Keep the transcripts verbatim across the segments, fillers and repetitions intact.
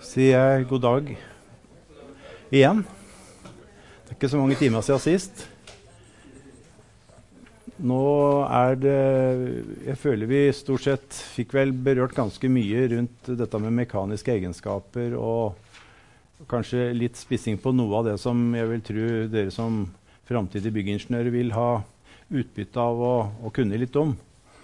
sier jeg god dag igjen. Det er ikke så mange timer siden sist. Nå er det, jeg føler vi stort sett fikk vel berørt ganske mye rundt dette med mekaniske egenskaper, og kanskje litt spissing på noe av det som jeg vil tro dere som fremtidige byggingeniører vil ha utbytte av å, å kunne litt om.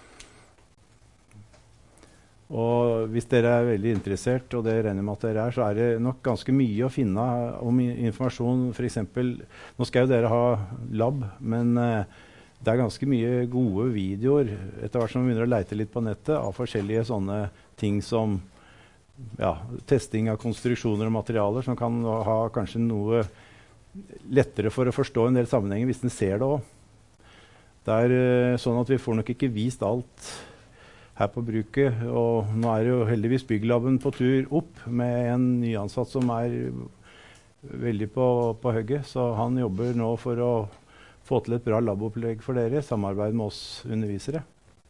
Og hvis dere er veldig interessert, og det regner med at dere er, så er det nok ganske mye å finne om informasjon. For eksempel, nå skal jo dere ha lab, men eh, det er ganske mye gode videoer etter hvert som vi begynner å leite litt på nettet av forskjellige sånne ting som ja, testing av konstruksjoner og materialer, som kan ha kanskje noe lettere for å forstå en del sammenhenger hvis den ser det også. Det er eh, sånn at vi får nok ikke vist alt her på bruket, og nå er jo heldigvis bygglaben på tur opp med en nyansatt som er veldig på, på høgget, så han jobber nå for å få til et bra labopplegg for dere, samarbeid med oss undervisere.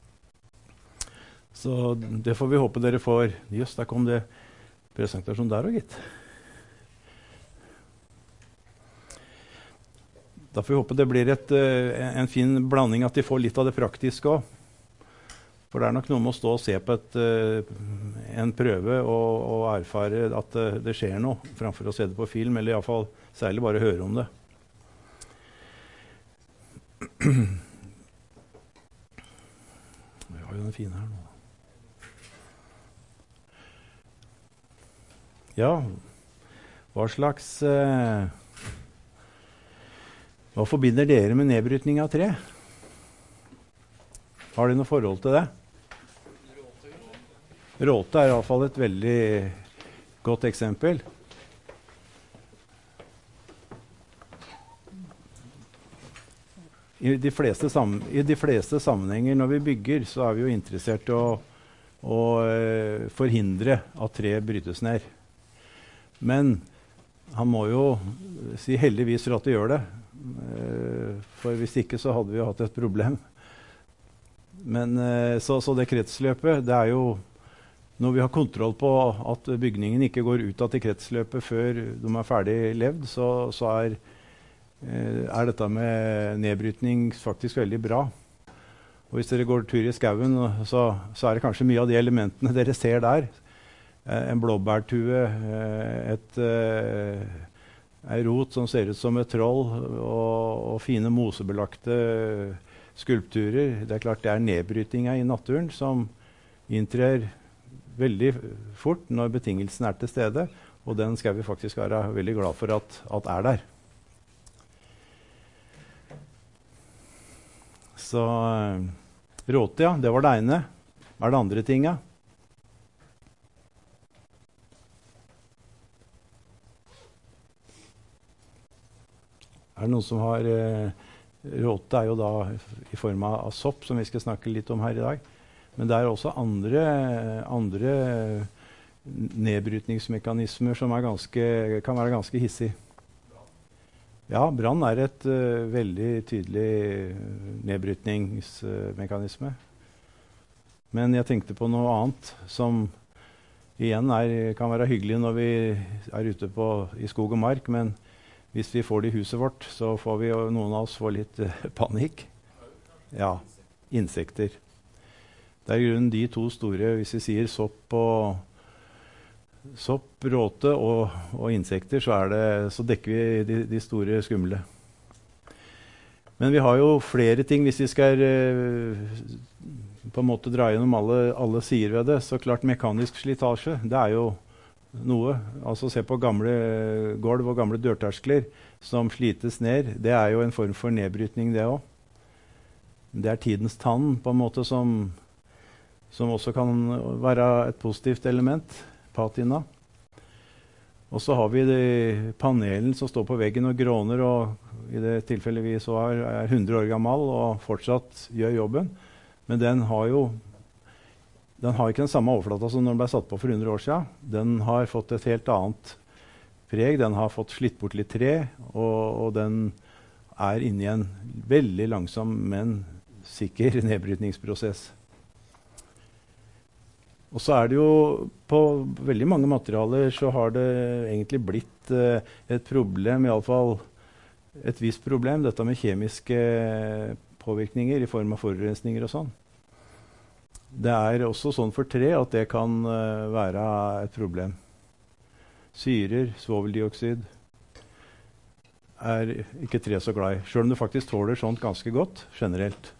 Så det får vi håpe dere får. Just, der kom det presentasjon der også, gitt. Da får vi håpe det blir et, en fin blanding at de får litt av det praktiske også. For det er nok noe med å stå og se på et, uh, en prøve og, og erfare at uh, det skjer noe, framfor å se det på film, eller i alle fall særlig bare høre om det. Vi har jo den fine her nå. Ja, hva slags... Uh, hva forbinder dere med nedbrytning av tre? Har dere noe forhold til det? Råte er i hvert fall et veldig godt eksempel. I de fleste, sam- i de fleste sammenhenger når vi bygger, så er vi jo interessert i å, å uh, forhindre at tre brytes ned. Men han må jo si heldigvis for at det gjør det. Uh, for hvis ikke så hadde vi hatt et problem. Men uh, så, så det kretsløpet, det er jo når vi har kontroll på at bygningen ikke går ut av til kretsløpet før de er ferdig levd, så, så er, eh, er dette med nedbrytning faktisk veldig bra. Og hvis dere går tur i skauen, så, så er det kanskje mye av de elementene dere ser der. Eh, en blåbærtue, eh, et, eh, en rot som ser ut som et troll, og, og fine mosebelagte skulpturer. Det er klart det er nedbrytinga i naturen som inntrer veldig fort når betingelsene er til stede, og den skal vi faktisk være veldig glad for at, at er der. Så råte, ja, det var det ene. Hva er det andre tinga? Er det noen som har eh, råte er jo da i form av sopp, som vi skal snakke litt om her i dag. Men det er også andre, andre nedbrytningsmekanismer som er ganske, kan være ganske hissig. Ja, brann er et uh, veldig tydelig nedbrytningsmekanisme. Men jeg tenkte på noe annet som igjen er, kan være hyggelig når vi er ute på, i skog og mark, men hvis vi får det i huset vårt, så får vi, noen av oss få litt uh, panikk. Ja, insekter. Det er i grunnen de to store, hvis vi sier sopp, og, sopp råte og, og insekter, så, er det, så dekker vi de, de store skumle. Men vi har jo flere ting hvis vi skal eh, på en måte dra gjennom alle, alle sider ved det. Så klart mekanisk slitasje, det er jo noe. Altså se på gamle gulv og gamle dørterskler som slites ned. Det er jo en form for nedbrytning det også. Det er tidens tann på en måte som... som også kan være et positivt element, patina. Og så har vi de panelen som står på veggen og gråner, og i det tilfellet vi så er, er hundre år gammel og fortsatt gjør jobben. Men den har jo den har ikke den samme overflata som når den ble satt på for hundre år siden. Den har fått et helt annet preg, den har fått slitt bort litt tre, og, og den er inne i en veldig langsom, men sikker nedbrytningsprosess. Og så er det jo på veldig mange materialer så har det egentlig blitt eh, et problem, i alle fall et visst problem, dette med kjemiske påvirkninger i form av forurensninger og sånn. Det er også sånn for tre at det kan uh, være et problem. Syrer, svoveldioksid, er ikke tre så glad i, selv om du faktisk tåler sånt ganske godt, generelt.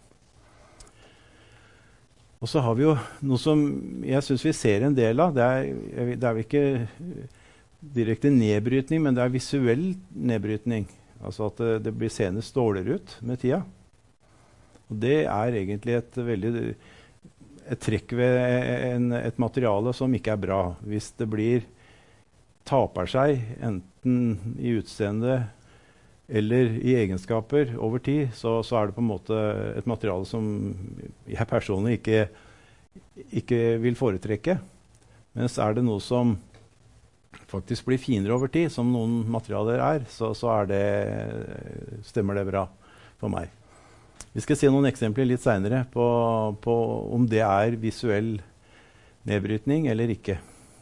Og så har vi jo noe som jeg synes vi ser en del av. Det er, det er jo ikke direkte nedbrytning, men det er visuell nedbrytning. Altså at det, det blir seende ståler ut med tida. Og det er egentlig et veldig et trekk ved en, et materiale som ikke er bra. Hvis det blir taper seg, enten i utseende eller i egenskaper over tid, så, så er det på en måte et materiale som jeg personlig ikke, ikke vil foretrekke. Mens er det noe som faktisk blir finere over tid, som noen materialer er, så, så er det, stemmer det bra for meg. Vi skal se noen eksempler litt senere på, på om det er visuell nedbrytning eller ikke.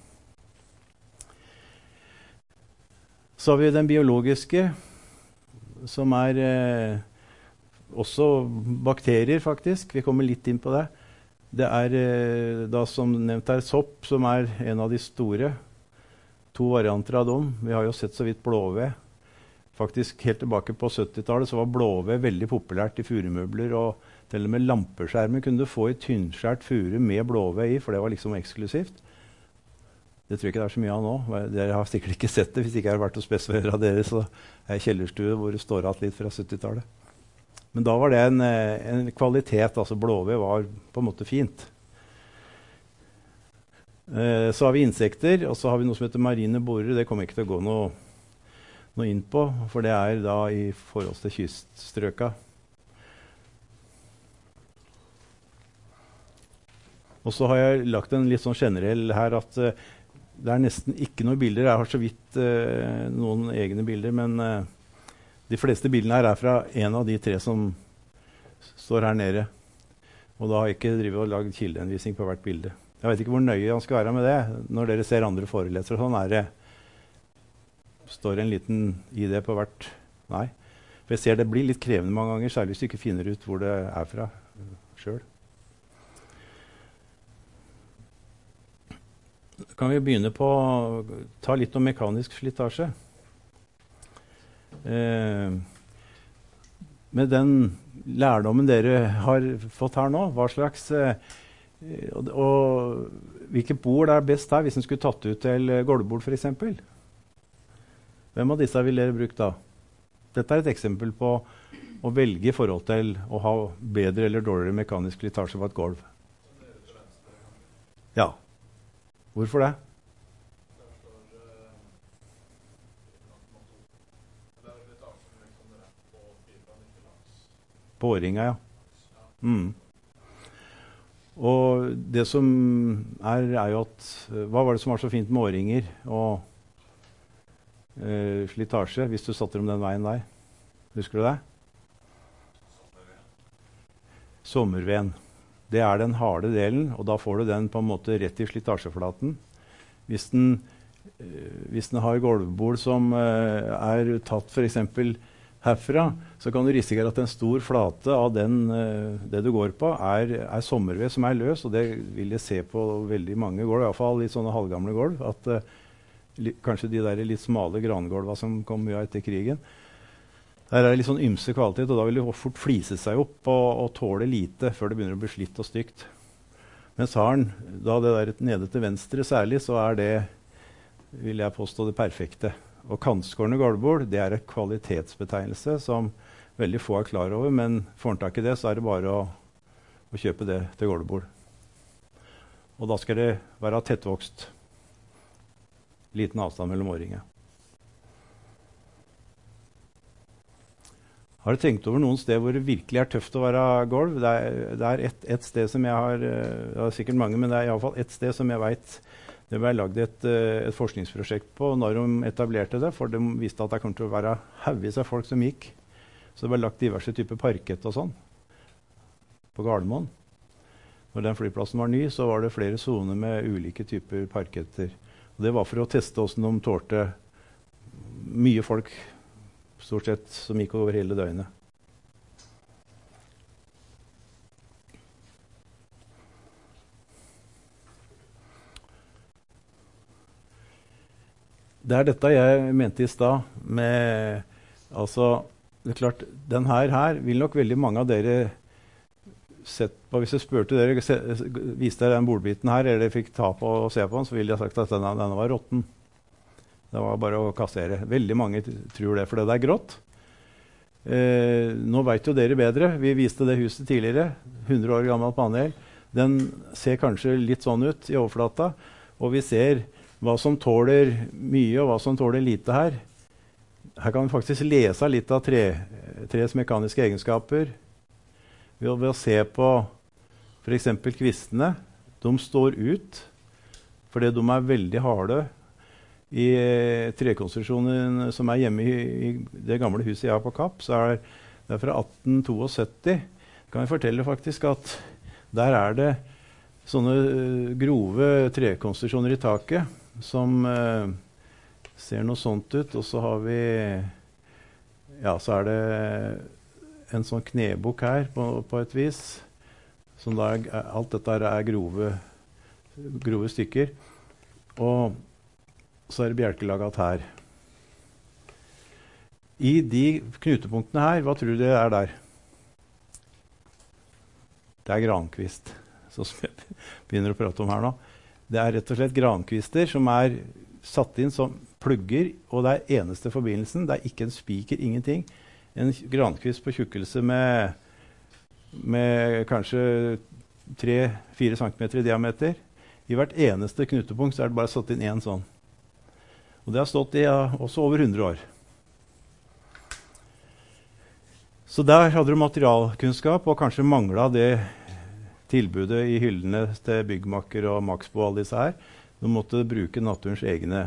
Så har vi den biologiske, som er eh, også bakterier, faktisk. Vi kommer litt inn på det. Det er eh, da som nevnt her sopp, som er en av de store. To varianter av dem. Vi har jo sett så vidt blåved. Faktisk helt tilbake på syttitallet så var blåved veldig populært i furumøbler, og til og med lampeskjermer kunne du få i tynnskjært furu med blåved i, for det var liksom eksklusivt. Det tror jeg ikke det er så mye av nå. Dere har sikkert ikke sett det hvis ikke jeg har vært hos besteforeldre av dere, så er det kjellerstue hvor det står alt litt fra syttitallet. Men da var det en, en kvalitet, altså blåved var på en måte fint. Eh, så har vi insekter, og så har vi noe som heter marine borer. Det kommer jeg ikke til å gå noe, noe inn på, for det er da i forhold til kyststrøka. Og så har jeg lagt en litt sånn generell her at uh, det er nesten ikke noen bilder. Jeg har så vidt uh, noen egne bilder, men uh, de fleste bildene her er fra en av de tre som står her nede. Og da har jeg ikke drivet og lagd kildehenvisning på hvert bilde. Jeg vet ikke hvor nøye han skal være med det. Når dere ser andre forelesere, sånn er det står en liten I D på hvert. Nei. For jeg ser det blir litt krevende mange ganger, særlig hvis du ikke finner ut hvor det er fra selv. Kan vi begynne på å ta litt om mekanisk slitasje. Eh, med den lærdommen dere har fått her nå, hva slags eh, og, og hvilke bord er best her hvis en skulle tatt ut til gulvbord for eksempel? Hvem av disse vil dere brukt da? Dette er et eksempel på å velge I forhold til å ha bedre eller dårligere mekanisk slitasje på et gulv. Ja. Hvorfor det? På årringa, ja. Mm. Og det som er, er jo at hva var det som var så fint med årringer og eh, slitasje, hvis du satte dem den veien der? Husker du det? Sommerveden. Det er den harde delen, og da får du den på en måte rett I slitasjeflaten. Hvis den, eh, hvis den har gulvbord som eh, er tatt for eksempel herfra, så kan du risikere at en stor flate av den, eh, det du går på er, er sommerved som er løs, og det vil jeg se på veldig mange gulv, I hvert fall litt sånne halvgamle gulv, at eh, li, kanskje de der litt smale grangulva som kom mye etter krigen, der er det litt sånn ymse kvalitet, og da vil det fort flise seg opp og, og tåle lite før det begynner å bli slitt og stygt. Mens har den, da det der nede til venstre særlig, så er det, vil jeg påstå, det perfekte. Og kantskårende gulvbord, det er et kvalitetsbetegnelse som veldig få er klar over, men får en tak I det, så er det bare å, å kjøpe det til gulvbord. Og da skal det være tettvokst. Liten avstand mellom årringene. Har du tenkt over noen sted hvor det virkelig er tøft å være gulv? Det er, det er et, et sted som jeg har, det er sikkert mange, men det er I alle fall et sted som jeg vet det ble laget et, et forskningsprosjekt på når de etablerte det, for de viste at det kom til å være haugevis av folk som gikk. Så det ble lagt diverse typer parkett og sånn på Gardermoen. når den flyplassen var ny, så var det flere zoner med ulike typer parketter. Og det var for å teste hvordan de tålte mye folk, stort sett, som gikk over hele døgnet. Det er dette jeg mente i stad med, altså, det er klart, den her, her vil nok veldig mange av dere sett på. Hvis jeg spurte dere, se, viste dere den bordbiten her, eller dere fikk ta på og se på den, så ville jeg sagt at denne, denne var rotten. Det var bare å kassere. Veldig mange tror det, for det er grått. Eh, nå vet jo dere bedre. Vi viste det huset tidligere, hundre år gammel panel. Den ser kanskje litt sånn ut i overflata, og vi ser hva som tåler mye og hva som tåler lite her. Her kan vi faktisk lese litt av tre, tres mekaniske egenskaper. Ved å, ved å se på for eksempel kvistene. De står ut, fordi de er veldig harde. I eh, trekonstruksjonen som er hjemme i, i det gamle huset jeg har på Kapp, så er det fra atten syttito. Kan jeg fortelle faktisk at der er det sånne uh, grove trekonstruksjoner i taket, som uh, ser noe sånt ut. Og så har vi, ja, så er det en sånn knebukk her på, på et vis. Som da er, alt dette er grove, grove stykker. Og så er det bjelkelaget her. I de knutepunktene her, hva tror du det er der? Det er grankvist, så som jeg begynner å prate om her nå. Det er rett og slett grankvister som er satt inn som plugger, og det er eneste forbindelsen. Det er ikke en spiker, ingenting. En grankvist på tjukkelse med, med kanskje tre fire centimeter i diameter. I hvert eneste knutepunkt så er det bare satt inn en sånn. Og det har stått i ja, også over hundre år. Så der hadde du materialkunnskap, og kanskje manglet det tilbudet i hyllene til byggmakker og Maxbo og alle disse her. De måtte bruke naturens egne,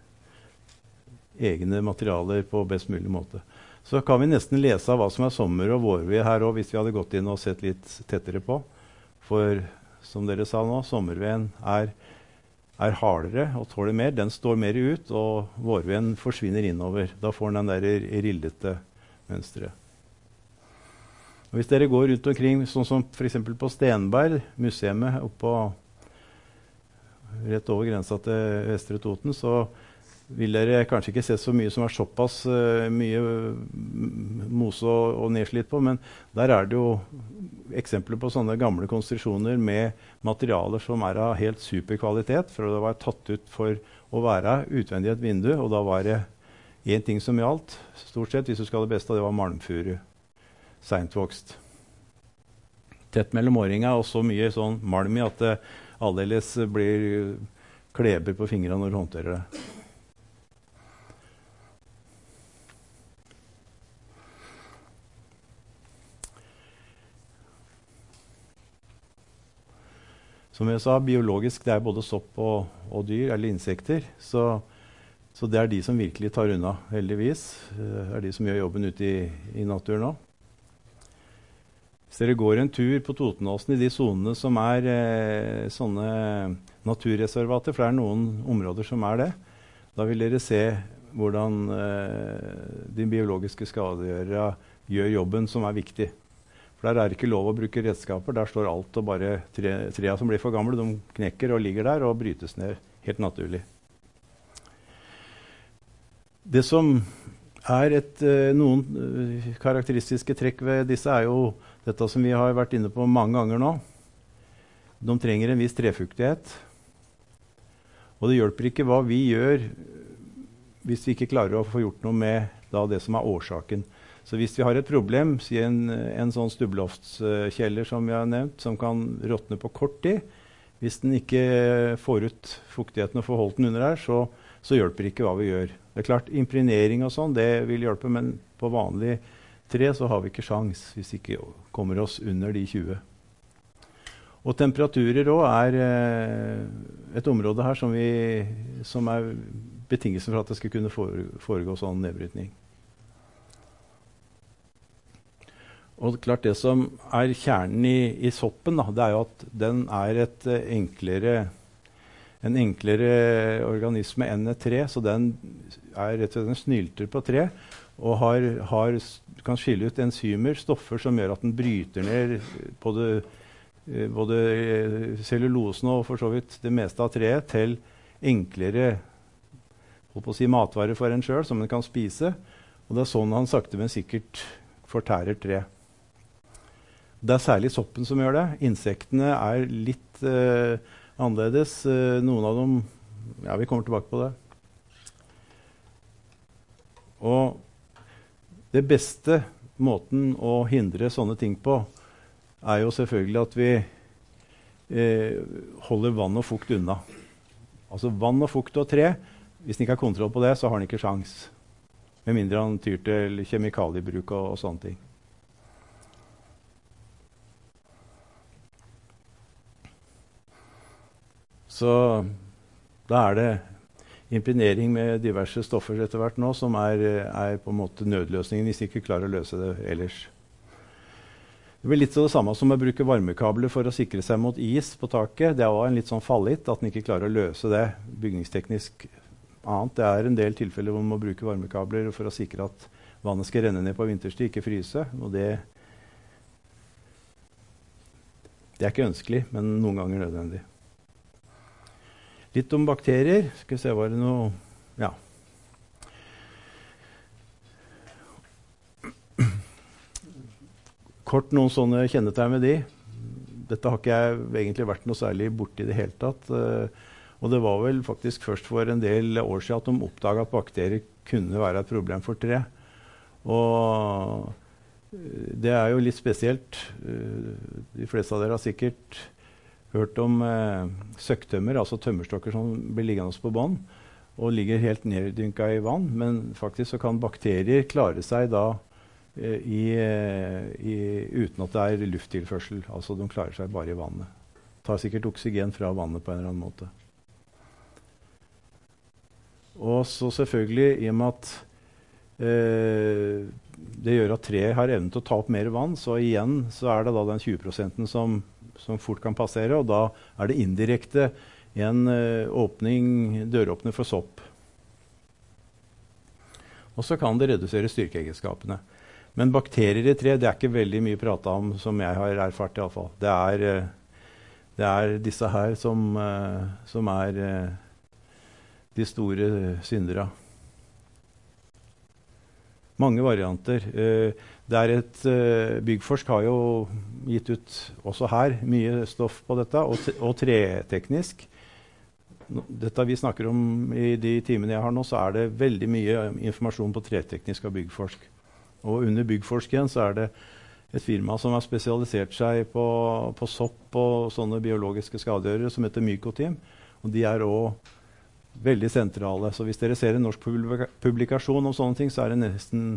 egne materialer på best mulig måte. Så kan vi nesten lese av hva som er sommer- og vårved her også, hvis vi hadde gått inn og sett litt tettere på. For som dere sa nå, sommerveden er, er hardere og tåler mer. Den står mer ut, og vårveden forsvinner innover. Da får den den der rillete mønstret. Og hvis dere går rundt omkring, sånn som for eksempel på Stenberg, museet oppå rett over grensa til Vestre Toten, så vil dere kanskje ikke se så mye som er såpass uh, mye mose og, og nedslitt på, men der er det jo eksempler på sånne gamle konstruksjoner med materialer som er av helt super kvalitet, for det var tatt ut for å være utvendig et vindu, og da var det en ting som gjaldt, stort sett, hvis du skal ha det beste, det var malmfuru. Seintvokst. Tett mellom åringa, og så mye sånn malm i at det aldeles blir kleber på fingrene når du håndterer det. Som jeg sa, biologisk det er både sopp og, og dyr, eller insekter. Så, så det er de som virkelig tar unna, heldigvis. Det er de som gjør jobben ute i, i naturen nå. Hvis dere går en tur på Totenåsen i de zonene som er eh, sånne naturreservater, for det er noen områder som er det, da vil dere se hvordan eh, de biologiske skadegjørere gjør jobben som er viktig. For der er det ikke lov å bruke redskaper, der står alt, og bare tre, trea som blir for gamle, de knekker og ligger der og brytes ned helt naturlig. Det som er et, eh, noen eh, karakteristiske trekk ved disse er jo dette som vi har vært inne på mange ganger nå. De trenger en viss trefuktighet. Og det hjelper ikke hva vi gjør hvis vi ikke klarer å få gjort noe med da, det som er årsaken. Så hvis vi har et problem, si en, en sånn stubbeloftkjeller som vi har nevnt, som kan råtne på kort tid, hvis den ikke får ut fuktigheten og får holdt den under her, så, så hjelper ikke hva vi gjør. Det er klart, imprinering og sånn, det vil hjelpe, men på vanlig tre så har vi ikke sjans hvis vi ikke kommer oss under de tjue. Og temperaturer også er eh, et område her som, vi, som er betingelsen for at det skal kunne foregå sånn nedbrytning. Og klart det som er kjernen i, i soppen, da, det er jo at den er et uh, enklere, en enklere organisme enn et tre, så den er rett og slett en snylter på tre, og har, har, kan skille ut enzymer, stoffer som gjør at den bryter ned både, uh, både cellulosen og for så vidt det meste av treet til enklere holdt på å si, matvarer for en selv, som den kan spise. Og det er sånn han sakte, men sikkert fortærer tre. Det er særlig soppen som gjør det. Insektene er litt eh, annerledes. Eh, noen av dem, ja, vi kommer tilbake på det. Og det beste måten å hindre sånne ting på, er jo selvfølgelig at vi eh, holder vann og fukt unna. Altså vann og fukt og tre, hvis den ikke har kontroll på det, så har den ikke sjans. Med mindre han tyr til kjemikaliebruk og, og sånne ting. Så da er det impregnering med diverse stoffer etter hvert nå, som er, er på en måte nødløsningen hvis de ikke klarer å løse det ellers. Det blir litt så det samme som å bruke varmekabler for å sikre seg mot is på taket. Det er også en litt sånn fallitt at den ikke klarer å løse det bygningsteknisk annet. Det er en del tilfeller hvor man må bruke varmekabler for å sikre at vannet skal renne ned på vinterstid, ikke fryse. Og det, det er ikke ønskelig, men noen ganger nødvendig. Litt om bakterier. Skal vi se, var det noe... Ja. Kort noen sånne kjennetegn med de. Dette har ikke jeg egentlig vært noe særlig borte i det hele tatt. Og det var vel faktisk først for en del år siden at de oppdaget at bakterier kunne være et problem for tre. Og det er jo litt spesielt. De fleste av dere har sikkert hørt om eh, søkktømmer, altså tømmerstokker som blir liggende på bånd og ligger helt neddynket i vann. Men faktisk så kan bakterier klare seg da eh, i, i, uten at det er lufttilførsel. Altså de klarer seg bare i vannet. Tar sikkert oksygen fra vannet på en eller annen måte. Og så selvfølgelig, i og med at eh, det gjør at treet har evnen til å ta opp mer vann, så igjen så er det da den tjue prosenten som som fort kan passere, og da er det indirekte en uh, åpning, døråpner for sopp. Og så kan det redusere styrkeegenskapene. Men bakterier i tre, det er ikke veldig mye pratet om, som jeg har erfart i alle fall. Det er, uh, det er disse her som, uh, som er uh, de store syndere. Mange varianter. Uh, det er et, uh, Byggforsk har jo gitt ut også her mye stoff på dette, og, og treteknisk. Dette vi snakker om i de timene jeg har nå, så er det veldig mye informasjon på treteknisk av Byggforsk. Og under Byggforsk igjen så er det et firma som har spesialisert seg på, på sopp og sånne biologiske skadegjørere som heter Mycoteam. Og de er også veldig sentrale. Så hvis dere ser en norsk publika- publikasjon om sånne ting, så er det nesten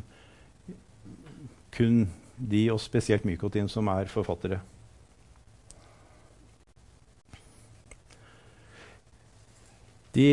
kun de, og spesielt Mycoteam, som er forfattere. De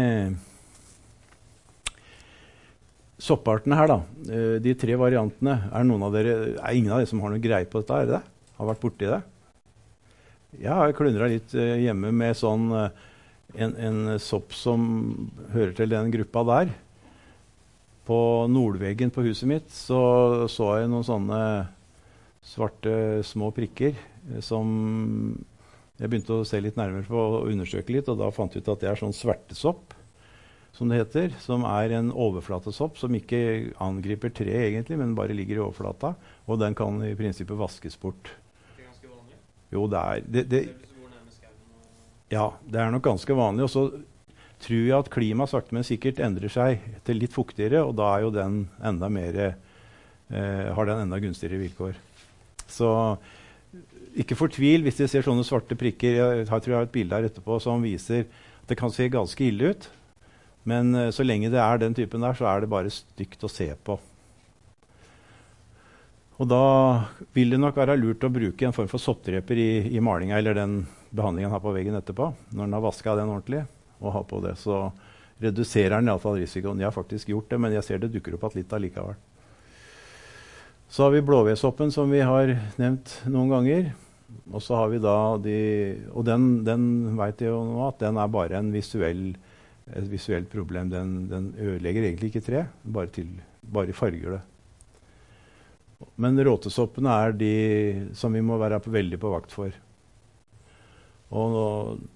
soppartene her, da, de tre variantene, er, noen av dere, er ingen av dere som har noe greie på dette? Er det det? Har vært borti det? Jeg har klundret litt hjemme med sånn, en, en sopp som hører til den gruppa der. På nordveggen på huset mitt så, så jeg noen sånne svarte små prikker som jeg begynte å se litt nærmere på og undersøke litt, og da fant jeg ut at det er sånn svertesopp, som det heter, som er en overflatesopp som ikke angriper tre egentlig, men bare ligger i overflata, og den kan i prinsippet vaskes bort. Det er ganske vanlig? Jo, det er... Det, det, ja, det er nok ganske vanlig, og så tror jeg at klimaet sakte, men sikkert endrer seg til litt fuktigere, og da er jo den enda mer, eh, har den enda gunstigere vilkår. Så ikke fortvil hvis dere ser sånne svarte prikker. Jeg tror jeg har et bilde her etterpå som viser at det kan se ganske ille ut, men eh, så lenge det er den typen der, så er det bare stygt å se på. Og da vil det nok være lurt å bruke en form for soppdreper i, i malinga, eller den behandlingen her på veggen etterpå, når den har vasket den ordentlig. Og ha på det, så reduserer den i alle fall risikoen. Jeg har faktisk gjort det, men jeg ser det dukker opp at litt allikevel. Så har vi blåvesoppen som vi har nevnt noen ganger. Og så har vi da de, og den, den vet jeg jo nå at den er bare en visuell, et visuelt problem. Den, den ødelegger egentlig ikke tre, bare, til, bare farger det. Men råtesoppene er de som vi må være på, veldig på vakt for. Og nå,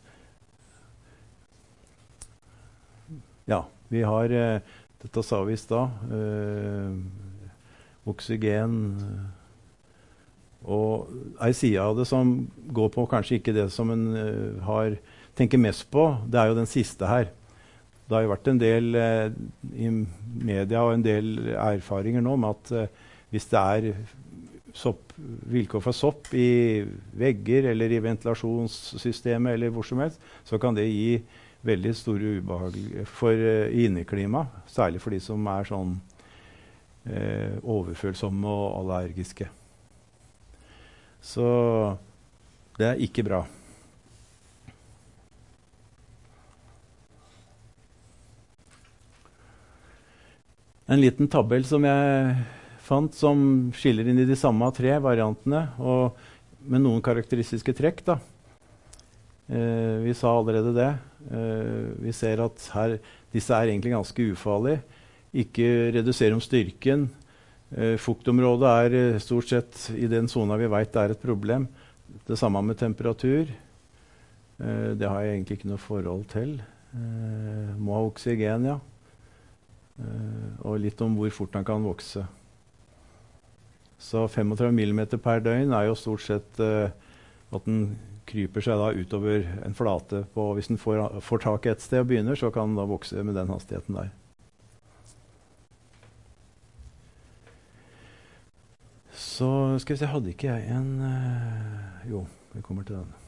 ja, vi har, dette sa vi i stad, øh, oksygen, og en side av det som går på kanskje ikke det som en uh, har, tenker mest på, det er jo den siste her. Det har jo vært en del uh, i media og en del erfaringer nå med at uh, hvis det er sopp, vilkår for sopp i vegger eller i ventilasjonssystemet eller hvor som helst, så kan det gi veldig store ubehag for uh, inneklima, særlig for de som er sånn uh, overfølsomme og allergiske. Så det er ikke bra. En liten tabell som jeg fant som skiller inn i de samme tre variantene, og med noen karakteristiske trekk. Da. Eh, vi sa allerede det. Eh, vi ser at her, disse er egentlig ganske ufarlige. Ikke reduserer om styrken. Uh, fuktområdet er uh, stort sett i den zona vi vet det er et problem. Det samme med temperatur. Uh, det har jeg egentlig ikke noe forhold til. Uh, må ha oksygen, ja. Uh, og litt om hvor fort den kan vokse. Så femogtredve millimeter per døgn er jo stort sett uh, at den kryper seg da utover en flate. På, hvis den får, får tak et sted og begynner, så kan den da vokse med den hastigheten der. Så skal vi se, hadde ikke jeg en uh, Jo, vi kommer til den.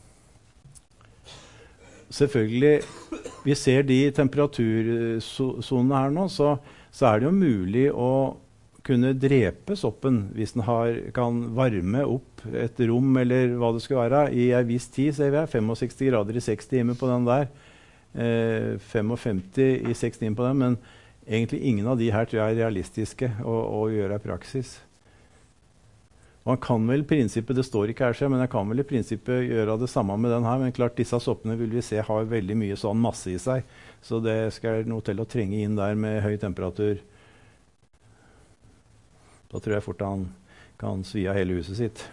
Selvfølgelig, vi ser de temperatursonene her nå, så, så er det jo mulig å kunne drepe soppen hvis den har, kan varme opp et rom eller hva det skal være i en viss tid, ser vi her. femogseksti grader i seks timer på den der. Eh, femogfemti i seks timer på den, men egentlig ingen av de her tror jeg er realistiske å, å gjøre i praksis. Man kan vel i prinsippet, det står ikke her selv, men jeg kan vel i prinsippet gjøre det samme med den her, men klart disse soppene vil vi se har veldig mye sånn masse i seg, så det skal noe til å trenge inn der med høy temperatur. Da tror jeg fort han kan svi av hele huset sitt.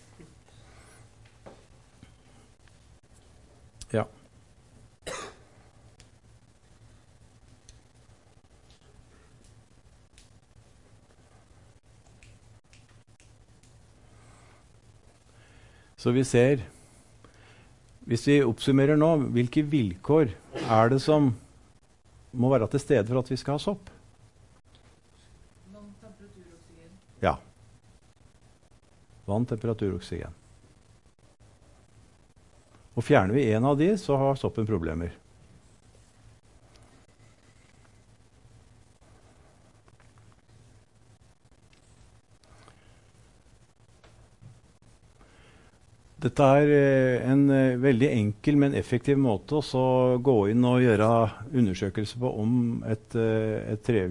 Ja. Så vi ser, hvis vi oppsummerer nå, hvilke vilkår er det som må være til stede for at vi skal ha sopp? Vann, temperatur, oksygen. Ja. Vann, temperatur, oksygen. Og fjerner vi en av de, så har soppen problemer. Dette er en veldig enkel, men effektiv måte å gå inn og gjøre undersøkelser på om et, et tre,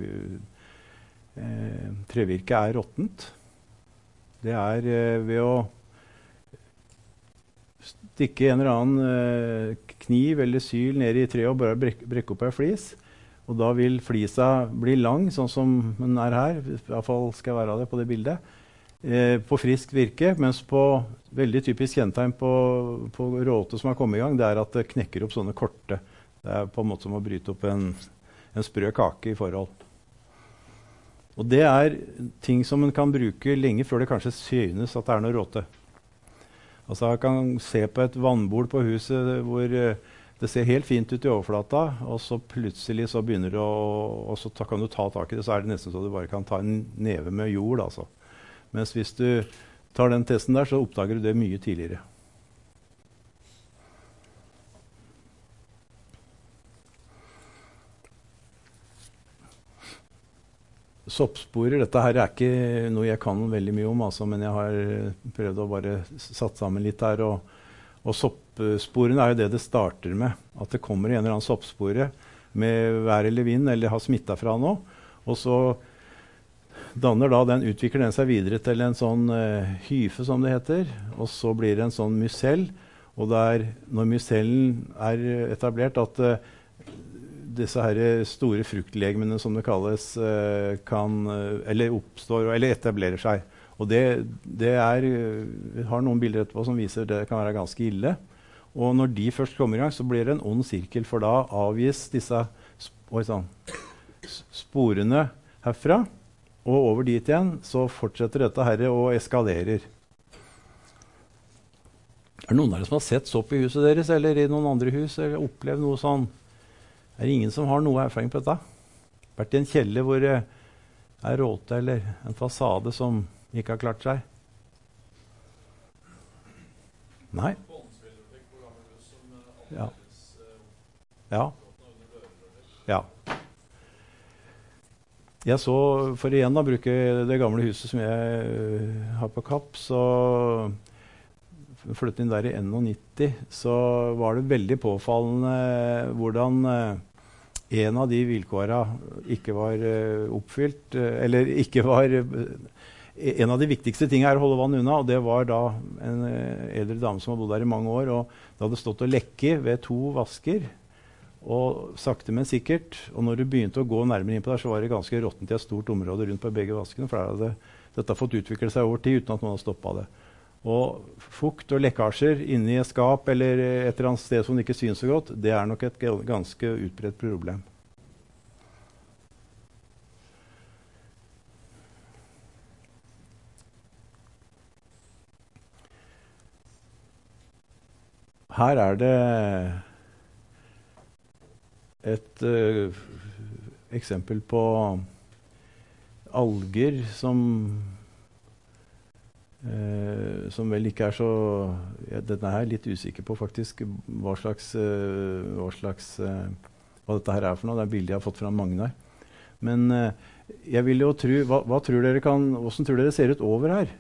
trevirke er råttent. Det er ved å stikke en eller annen kniv eller syl ned i treet og bare brekke, brekke opp en flis. Og da vil flisa bli lang, sånn som den er her. I hvert fall skal være det på det bildet. Eh, på friskt virke, mens på veldig typisk kjennetegn på, på råte som har kommet i gang, det er at det knekker opp sånne korte. Det er på en måte som å bryte opp en, en sprø kake i forhold. Og det er ting som man kan bruke lenge før det kanskje synes at det er noe råte. Altså jeg kan se på et vannbord på huset hvor det ser helt fint ut i overflata, og så plutselig så begynner det å, og så kan du ta tak i det, så er det nesten så du bare kan ta en neve med jord, altså. Mens hvis du tar den testen der, så oppdager du det mye tidligere. Soppsporer, dette her er ikke noe jeg kan veldig mye om, altså, men jeg har prøvd å bare satt sammen litt her. Og, og soppsporene er jo det det starter med. At det kommer en eller annen soppspore med vær eller vind, eller har smittet fra noe. Og så danner da, den utvikler den seg videre til en sånn uh, hyfe, som det heter, og så blir det en sånn mycel, og det er når mycellen er etablert at uh, disse her store fruktlegemene, som det kalles, uh, kan, uh, eller oppstår, eller etablerer seg. Og det, det er, vi har noen bilder etterpå som viser det kan være ganske ille. Og når de først kommer i gang, så blir det en ond sirkel, for da avgis disse oi, sånn, sporene herfra, og over dit igjen, så fortsetter dette her og eskalerer. Er det noen av dere som har sett sopp i huset deres, eller i noen andre hus, eller opplevd noe sånn? Er det ingen som har noe erfaring på dette? Vært i en kjeller hvor det er råte, eller en fasade som ikke har klart seg? Nei? Ja. Ja. Ja. Jeg så, for igjen da, bruke det gamle huset som jeg uh, har på Kapp, så flyttet inn der i nittien, så var det veldig påfallende hvordan uh, en av de vilkårene ikke var uh, oppfylt, uh, eller ikke var uh, en av de viktigste tingene er å holde vann unna, og det var da en uh, eldre dame som har bodd der i mange år, og det hadde stått og lekket ved to vasker, og sakte, men sikkert. Og når du begynte å gå nærmere inn på der, så var det ganske råttent i et stort område rundt på begge vaskene, for der hadde dette fått utvikle seg over tid uten at noen hadde stoppet det. Og fukt og lekkasjer inne i et skap eller et eller annet sted som det ikke synes så godt, det er nok et ganske utbredt problem. Her er det et uh, eksempel på alger som, uh, som vel ikke er så ja, denne er jeg litt usikker på faktisk hva slags, uh, hva, slags uh, hva dette her er for noe. Det er bildet jeg har fått fra Magnar. Men uh, jeg vil jo tro, hva, hva tror dere kan, hvordan tror dere det ser ut over her?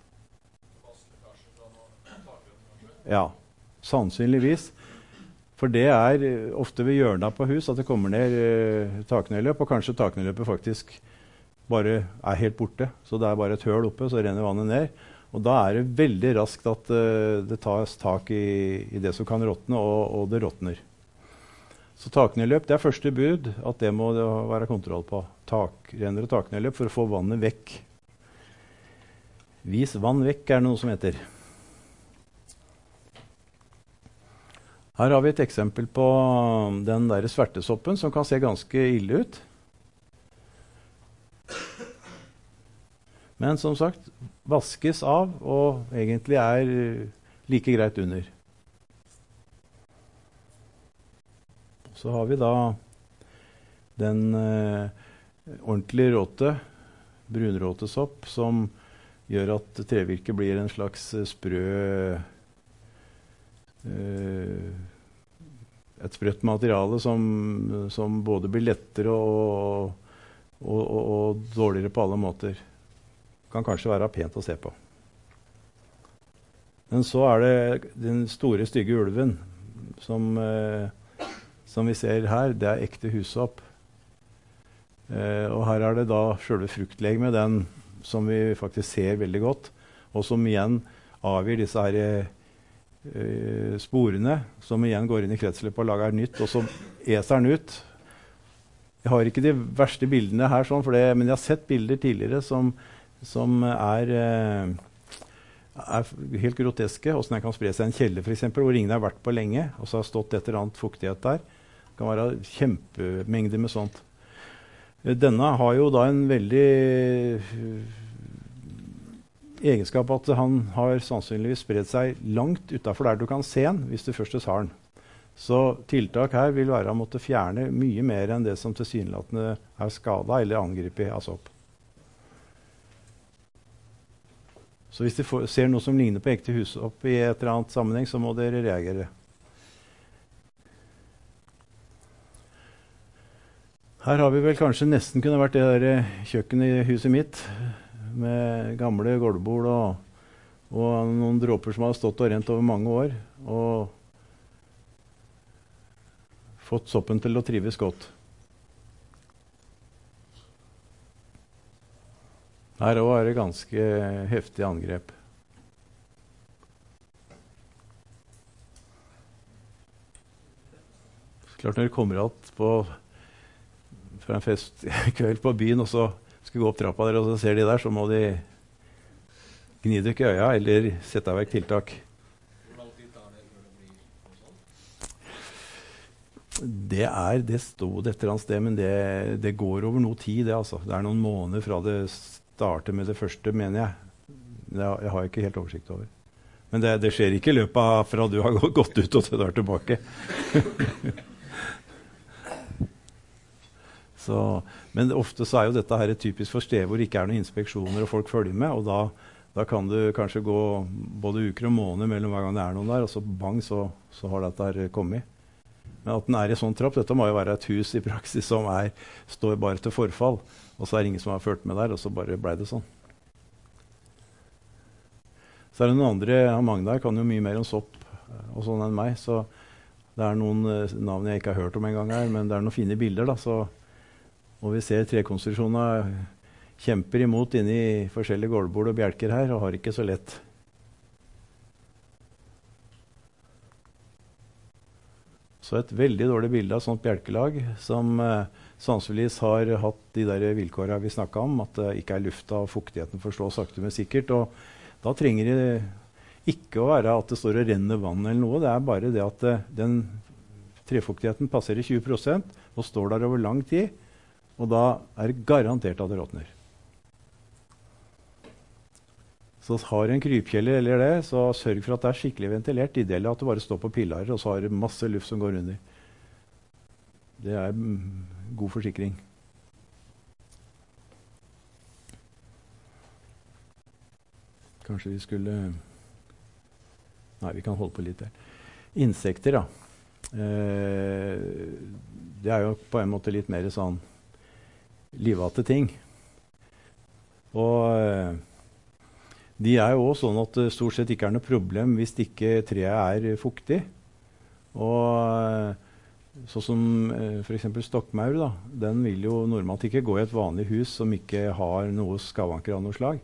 Ja, sannsynligvis. For det er ofte ved hjørnet på hus at det kommer ned eh, taknedløp, og kanskje taknedløpet faktisk bare er helt borte. Så det er bare et høl oppe, så renner vannet ned. Og da er det veldig raskt at eh, det tas tak i, i det som kan råtne, og, og det råtner. Så taknedløp, det er første bud, at det må det være kontroll på. Takrenner og taknedløp for å få vannet vekk. Vis vann vekk er det noe som heter. Her har vi et eksempel på den der svertesoppen som kan se ganske ille ut. Men som sagt, vaskes av og egentlig er like greit under. Så har vi da den eh, ordentlige råte, brunråtesopp, som gjør at trevirket blir en slags sprø Uh, et sprøtt materiale som, som både blir lettere og, og, og, og dårligere på alle måter. Kan kanskje være pent å se på. Men så er det den store, stygge ulven som, uh, som vi ser her. Det er ekte hussopp. Uh, og her er det da selve fruktlegemet, den som vi faktisk ser veldig godt, og som igjen avgir disse her Uh, sporene, som igjen går inn i kretsløpet og lager nytt, og så eser den ut. Jeg har ikke de verste bildene her, sånn, for det, men jeg har sett bilder tidligere som, som er, uh, er helt groteske. Hvordan den kan spre seg i en kjeller, for eksempel, hvor ingen har vært på lenge, og så har stått et eller annet fuktighet der. Det kan være kjempemengder med sånt. Uh, denne har jo da en veldig uh, egenskap at han har sannsynligvis spredt seg langt utenfor der du kan se den, hvis du først har den. Så tiltak her vil være å måtte fjerne mye mer enn det som tilsynelatende er skadet eller angrepet av sopp. Så hvis du får, ser noe som ligner på ekte hussopp i et eller annet sammenheng, så må dere reagere. Her har vi vel kanskje nesten kunne vært det der kjøkkenet i huset mitt, med gamle gulvbord og, og noen dråper som har stått og rent over mange år, og fått soppen til å trives godt. Her også er det ganske heftig angrep. Klart når du kommer alt på, fra en festkveld på byen, og så skal gå opp trappa der, og så ser de der, så må de gni deg ikke i øya, eller sette vekk tiltak. Hvor lang tid tar det før det blir noe sånt? Det er, det stod et eller annet sted, men det, det går over noe tid, det altså. Det er noen måneder fra det starter med det første, mener jeg. Det har, jeg har ikke helt oversikt over. Men det, det skjer ikke i løpet av fra du har gått ut og til du er tilbake. Så, men ofte så er jo dette her et typisk for sted hvor det ikke er noen inspeksjoner og folk følger med, og da, da kan du kanskje gå både uker og måneder mellom hver gang det er noen der, og så bang, så, så har dette her kommet. Men at den er i sånn trapp, dette må jo være et hus i praksis som er, står bare til forfall, og så er det ingen som har ført med der, og så bare ble det sånn. Så er det noen andre, Magnar kan jo mye mer om sopp og sånn enn meg, så det er noen navn jeg ikke har hørt om en gang her, men det er noen fine bilder da, så og vi ser trekonstruksjoner kjemper imot inne i forskjellige gulvbord og bjelker her, og har ikke så lett. Så et veldig dårlig bilde av sånt bjelkelag, som eh, sannsynligvis har hatt de der vilkårene vi snakket om, at det ikke er lufta og fuktigheten forstå sakte, men sikkert. Og da trenger det ikke å være at det står og renner vann eller noe, det er bare det at eh, den trefuktigheten passerer tjue prosent og står der over lang tid, og da er det garantert at det råtner. Så har en krypkjeller eller det, så sørg for at det er skikkelig ventilert. I del at det bare står på pilarer, og så har det masse luft som går under. Det er mm, god forsikring. Kanskje vi skulle... Nei, vi kan holde på litt der. Insekter, da. Eh, det er jo på en måte litt mer sånn livete ting. Og eh, de er jo også sånn at det stort sett ikke er noe problem hvis ikke treet er fuktig. Og eh, sånn som eh, for eksempel stokkmaur, da, den vil jo normalt ikke gå i et vanlig hus som ikke har noe skavanker av noe slag.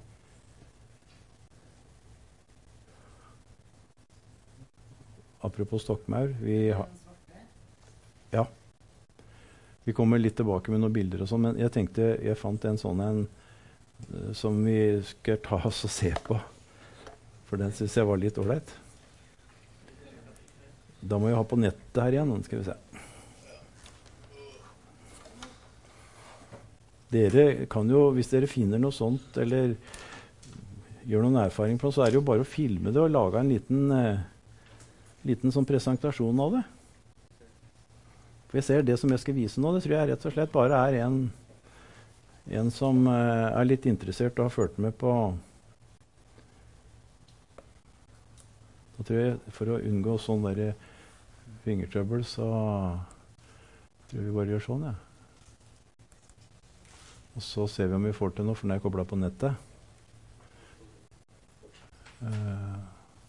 Apropos stokkmaur, vi har... Ja. Vi kommer litt tilbake med noen bilder og sånn, men jeg tenkte, jeg fant en sånn en uh, som vi skal ta oss og se på. For den synes jeg var litt ålreit. Da må jeg ha på nettet her igjen, skal vi se. Dere kan jo, hvis dere finner noe sånt, eller gjør noen erfaring på det, så er det jo bare å filme det og lage en liten, uh, liten sånn presentasjon av det. For jeg ser det som jeg skal vise nå, det tror jeg rett og slett bare er en, en som uh, er litt interessert og har ført med på. Da tror jeg, for å unngå sånn der fingertrøbbel, så tror jeg vi bare gjør sånn, ja. Og så ser vi om vi får til noe, for når jeg kobler på nettet. Uh,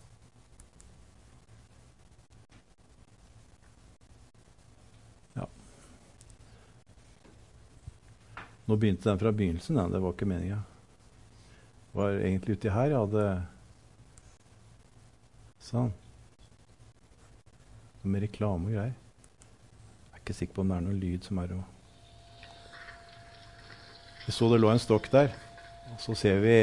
Nå begynte den fra begynnelsen, ja. Det var ikke meningen. Det var egentlig uti her jeg hadde... Sånn. Med reklame og greier. Jeg er ikke sikker på om det er noen lyd som er å... Vi så det lå en stokk der, og så ser vi...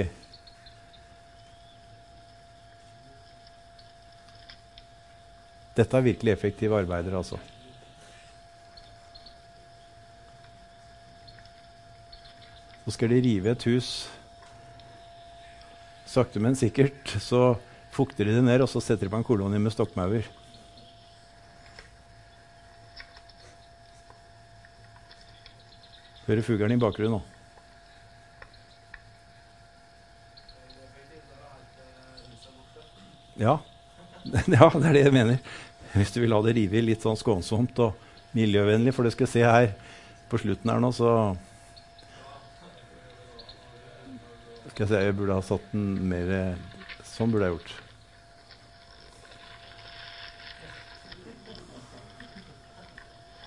Dette er virkelig effektive arbeidere, altså. Så skal de rive et hus sakte, men sikkert. Så fukter de det ned, og så setter de på en koloni med stokkmauer. Hører fuglene i bakgrunnen nå. Ja. Ja, det er det jeg mener. Hvis du vil ha det rive litt sånn skånsomt og miljøvennlig, for det skal se her på slutten her nå, så... Skal jeg si, jeg burde ha satt den mer... Sånn burde jeg gjort.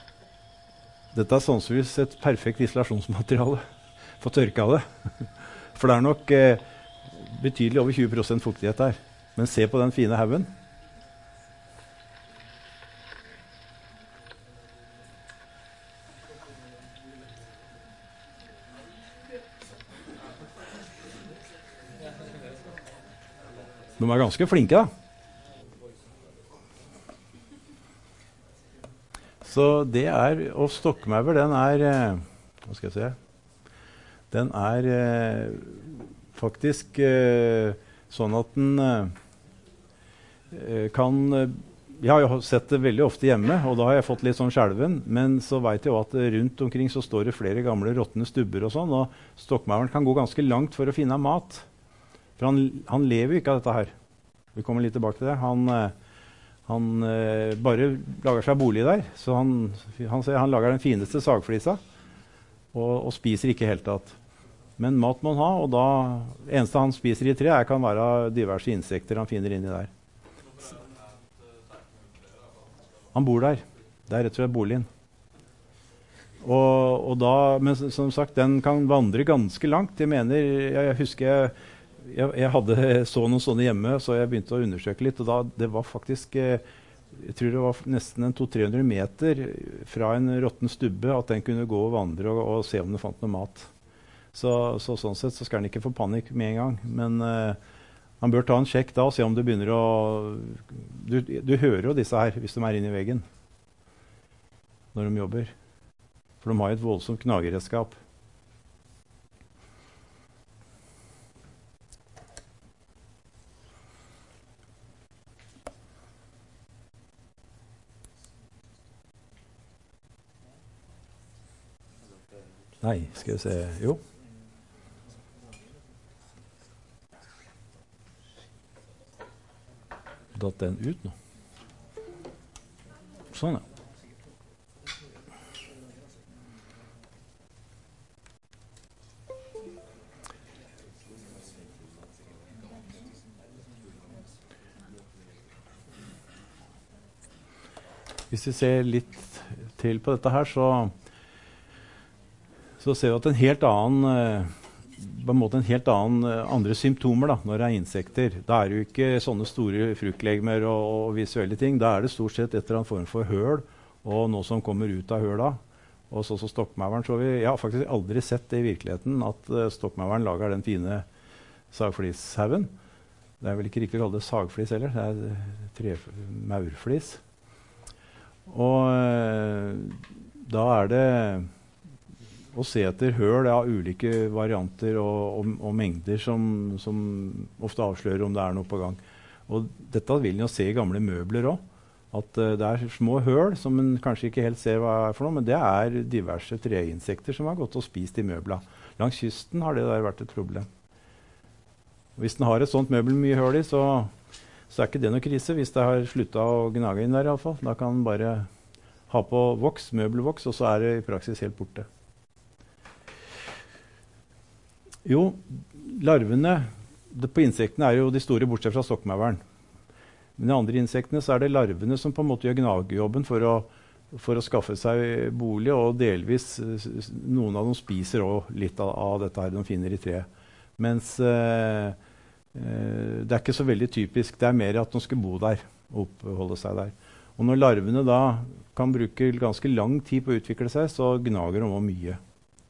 Dette er sannsynligvis et perfekt isolasjonsmateriale. Få tørka det. For det er nok eh, betydelig over tjue prosent fuktighet der. Men se på den fine haugen. De er ganske flinke, da. Så det er, og stokkmaur, den er, hva skal jeg si, den er eh, faktisk eh, sånn at den eh, kan, jeg har jo sett det veldig ofte hjemme, og da har jeg fått litt sånn skjelven, men så vet jeg jo at rundt omkring så står det flere gamle råttende stubber og sånn, og stokkmauren kan gå ganske langt for å finne mat. For han, han lever jo ikke av dette her. Vi kommer litt tilbake til det. Han... Eh, Han eh, bare lager seg bolig der, så han, han, han lager den fineste sagflisa, og, og spiser ikke helt tatt. Men mat må han ha, og da eneste han spiser i tre er, kan være diverse insekter han finner inni der. Han bor der. Det er rett og slett boligen. Og, og da, men som sagt, den kan vandre ganske langt. Jeg mener, jeg, jeg husker jeg, Jeg, jeg hadde så noen sånne hjemme, så jeg begynte å undersøke litt. Og da, det var faktisk, jeg tror det var nesten en to til tre hundre meter fra en råtten stubbe at den kunne gå og vandre og, og se om den fant noe mat. Så, så sånn sett så skal den ikke få panikk med en gang. Men uh, han bør ta en sjekk da og se om det begynner å... Du, du hører jo disse her hvis de er inne i veggen når de jobber. For de har et voldsomt knageredskap. Nei, skal vi se... Jo. Datt den ut nå. Sånn, ja. Hvis vi ser litt til på dette her, så... så ser vi at en helt annen, på en måte en helt annen andre symptomer da, når det er insekter. Da er det jo ikke sånne store fruktlegemer og, og visuelle ting. Da er det stort sett et eller annet form for høl, og noe som kommer ut av høla. Og så, så stokkmauren, så vi, jeg har faktisk aldri sett det i virkeligheten, at uh, stokkmauren lager den fine sagflishaugen. Det er vel ikke riktig å kalle det sagflis heller, det er tre-maurflis. Og uh, da er det... å se etter høl av ulike varianter og, og, og mengder som, som ofte avslører om det er noe på gang. Og dette vil en jo se i gamle møbler også. At uh, det er små høl som en kanskje ikke helt ser hva er for noe, men det er diverse treinsekter som har gått og spist i møbla. Langs kysten har det der vært et problem. Og hvis den har et sånt møbel mye høl i, så, så er ikke det noe krise hvis det har sluttet å gnage inn der i alle fall. Da kan den bare ha på voks, møbelvoks, og så er det i praksis helt borte. Jo, larvene på insektene er jo de store bortsett fra stokkmauren. Men i andre insektene så er det larvene som på en måte gjør gnagejobben for å, for å skaffe seg bolig, og delvis noen av dem spiser også litt av, av dette her de finner i treet. Mens eh, det er ikke så veldig typisk, det er mer at de skal bo der og oppholde seg der. Og når larvene da kan bruke ganske lang tid på å utvikle seg, så gnager de også mye.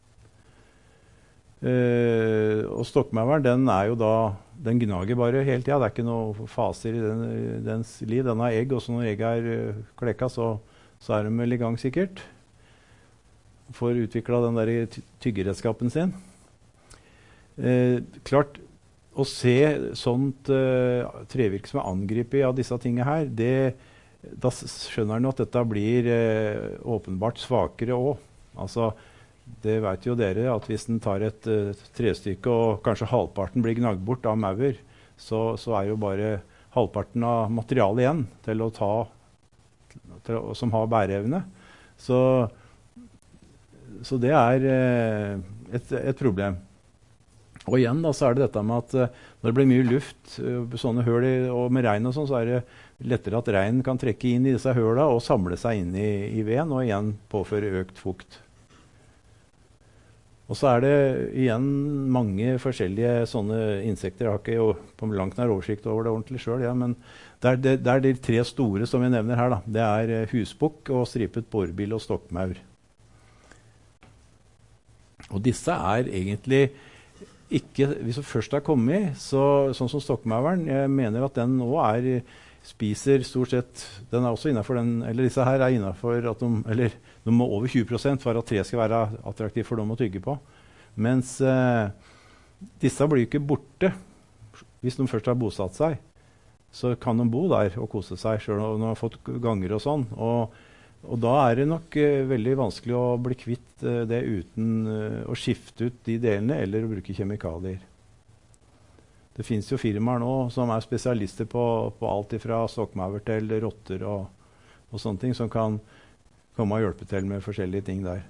Uh, og stokkmauren, den er jo da, den gnager bare hele tiden. Det er ikke noen faser i den, dens liv. Den har egg, og så når egg er uh, klekka, så, så er de vel i gang sikkert. Får utviklet den der tyggeredskapen sin. Uh, klart, å se sånt uh, trevirke som er angripet av disse tingene her, det, da skjønner en at dette blir uh, åpenbart svakere også. Altså, det vet jo dere at hvis en tar et uh, trestykke og kanskje halvparten blir gnagd bort av maur, så, så er jo bare halvparten av materialet igjen til å ta, til, som har bæreevne. Så, så det er uh, et, et problem. Og igjen da, så er det dette med at uh, når det blir mye luft, uh, sånne høl i, og med regn og sånn, så er det lettere at regn kan trekke inn i disse hølene og samle seg inn i, i veden, og igjen påføre økt fukt. Og så er det igjen mange forskjellige sånne insekter. Jeg har ikke jo på langt nær oversikt over det ordentlig selv, ja, men det er, det, det er de tre store som vi nevner her. Da. Det er eh, husbukk og stripet bårbille og stokkmaur. Og disse er egentlig ikke, hvis du først har kommet, så, sånn som stokkmauren, jeg mener at den nå er, spiser stort sett, den er også innenfor den, eller disse her er innenfor at de, eller de må over tjue prosent for at treet skal være attraktivt for dem å tygge på. Mens eh, disse blir ikke borte. Hvis de først har bosatt seg, så kan de bo der og kose seg selv om de har fått ganger og sånn. Og, og da er det nok eh, veldig vanskelig å bli kvitt eh, det uten eh, å skifte ut de delene eller å bruke kjemikalier. Det finnes jo firmaer nå som er spesialister på, på alt fra stokkmaur til rotter og, og sånne ting, som kan komme og hjelpe til med forskjellige ting der.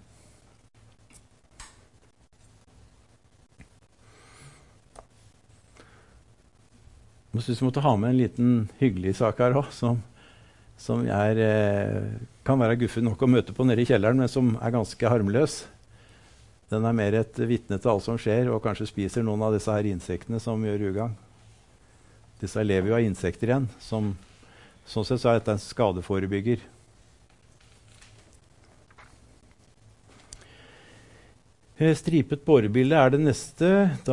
Jeg synes vi måtte ha med en liten hyggelig sak her også, som, som er, eh, kan være guffen nok å møte på nede i kjelleren, men som er ganske harmløs. Den er mer et vitne til alt som skjer, og kanskje spiser noen av disse her insektene som gjør ugagn. Disse lever jo av insekter igjen. Som, sånn sett så er dette en skadeforebygger. Stripet bårebille er det neste. Da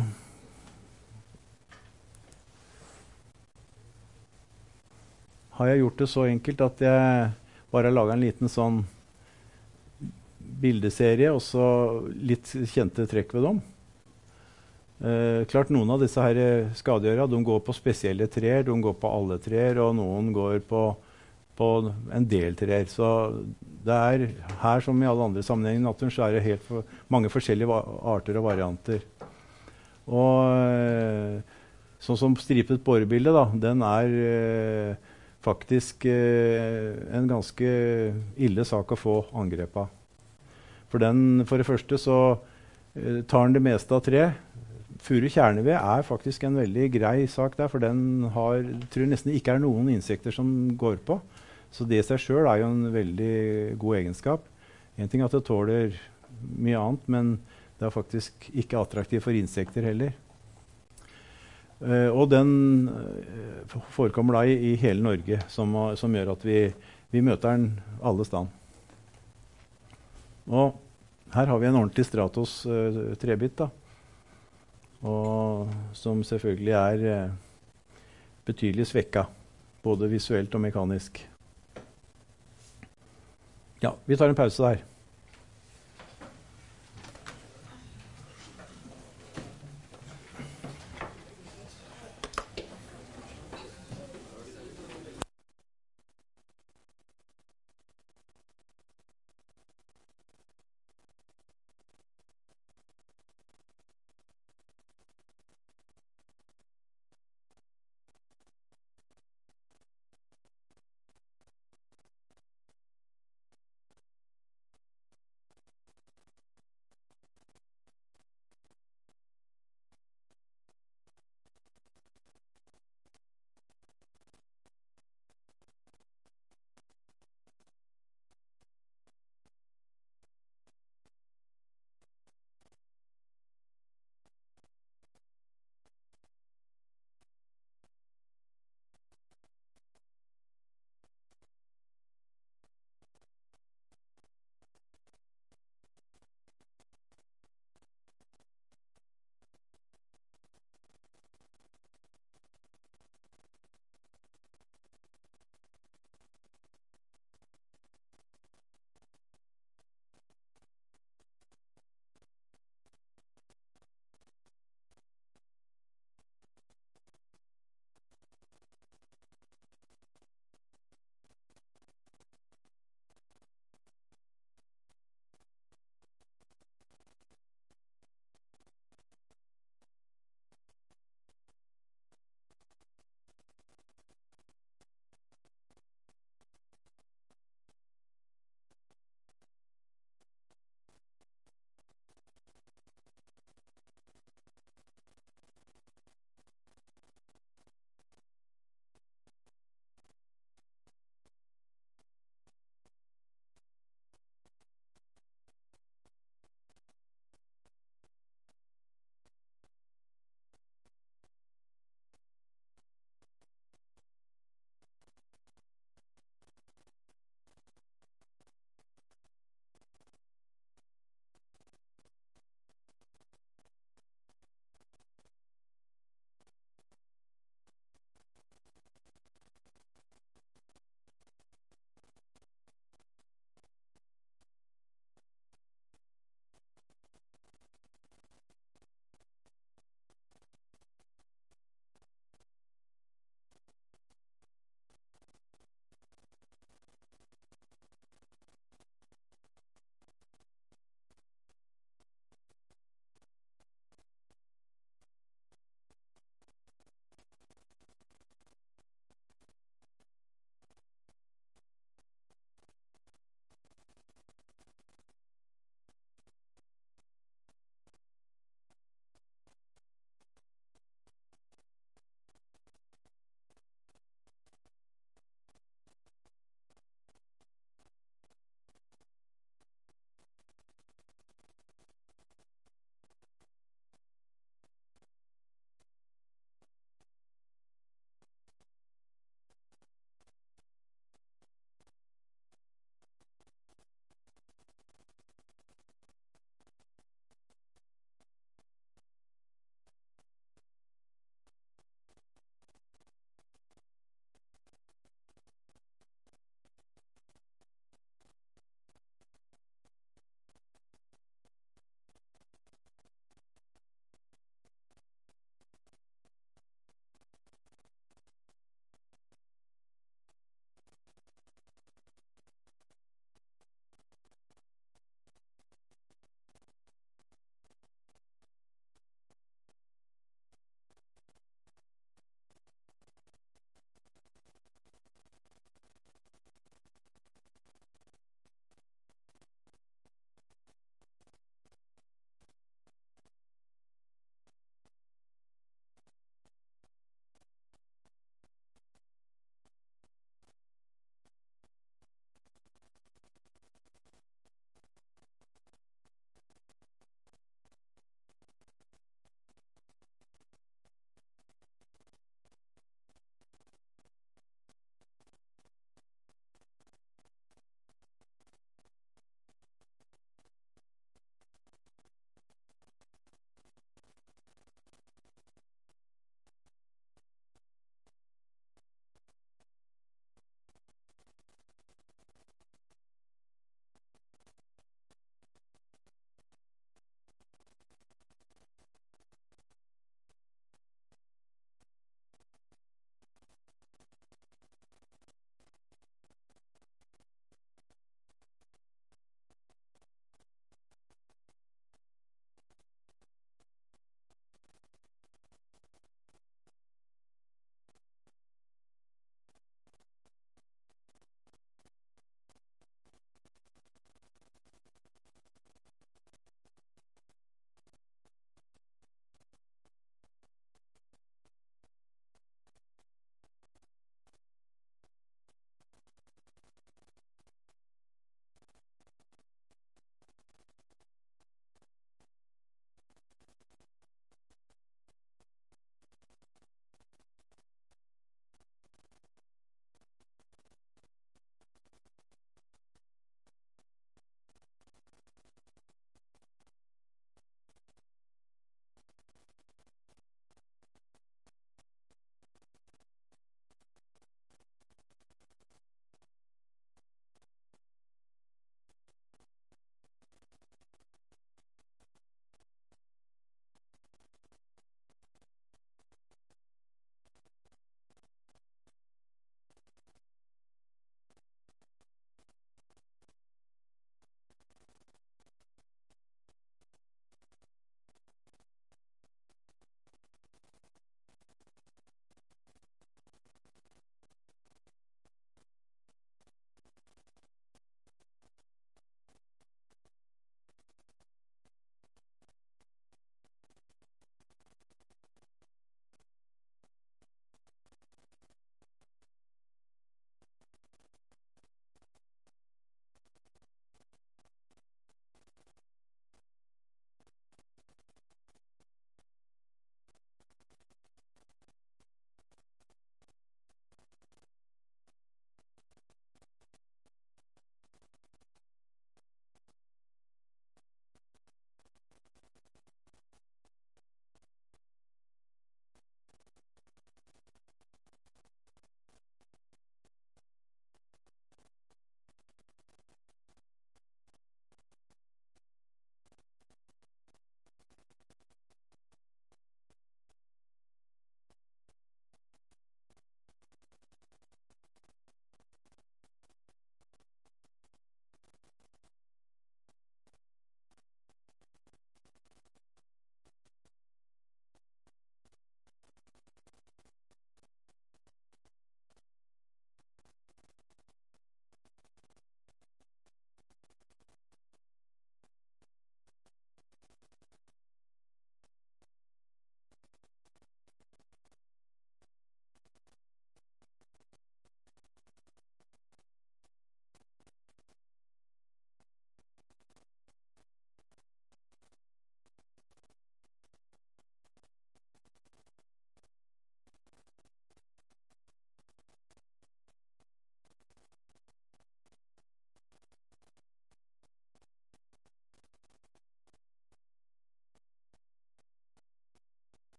har jeg gjort det så enkelt at jeg bare har laget en liten sånn bildeserie, og så litt kjente trekk ved dem. Eh, klart noen av disse her skadegjøra, de går på spesielle trær, de går på alle trær, og noen går på, på en del trær. Så det er her som i alle andre sammenhenger i naturen, så er det helt for, mange forskjellige arter og varianter. Og eh, sånn som stripet bårebille, da, den er eh, faktisk eh, en ganske ille sak å få angrep av. For, den, for det første så eh, tar den det meste av tre. Furu kjerneved er faktisk en veldig grei sak der, for den har, tror jeg nesten ikke er noen insekter som går på. Så det i seg selv er jo en veldig god egenskap. En ting er at det tåler mye annet, men det er faktisk ikke attraktivt for insekter heller. Uh, og den uh, forekommer da i, i hele Norge, som, som gjør at vi, vi møter den alle steder. Og her har vi en ordentlig Stratos uh, trebit, da. Og som selvfølgelig er uh, betydelig svekka, både visuelt og mekanisk. Ja, vi tar en pause der.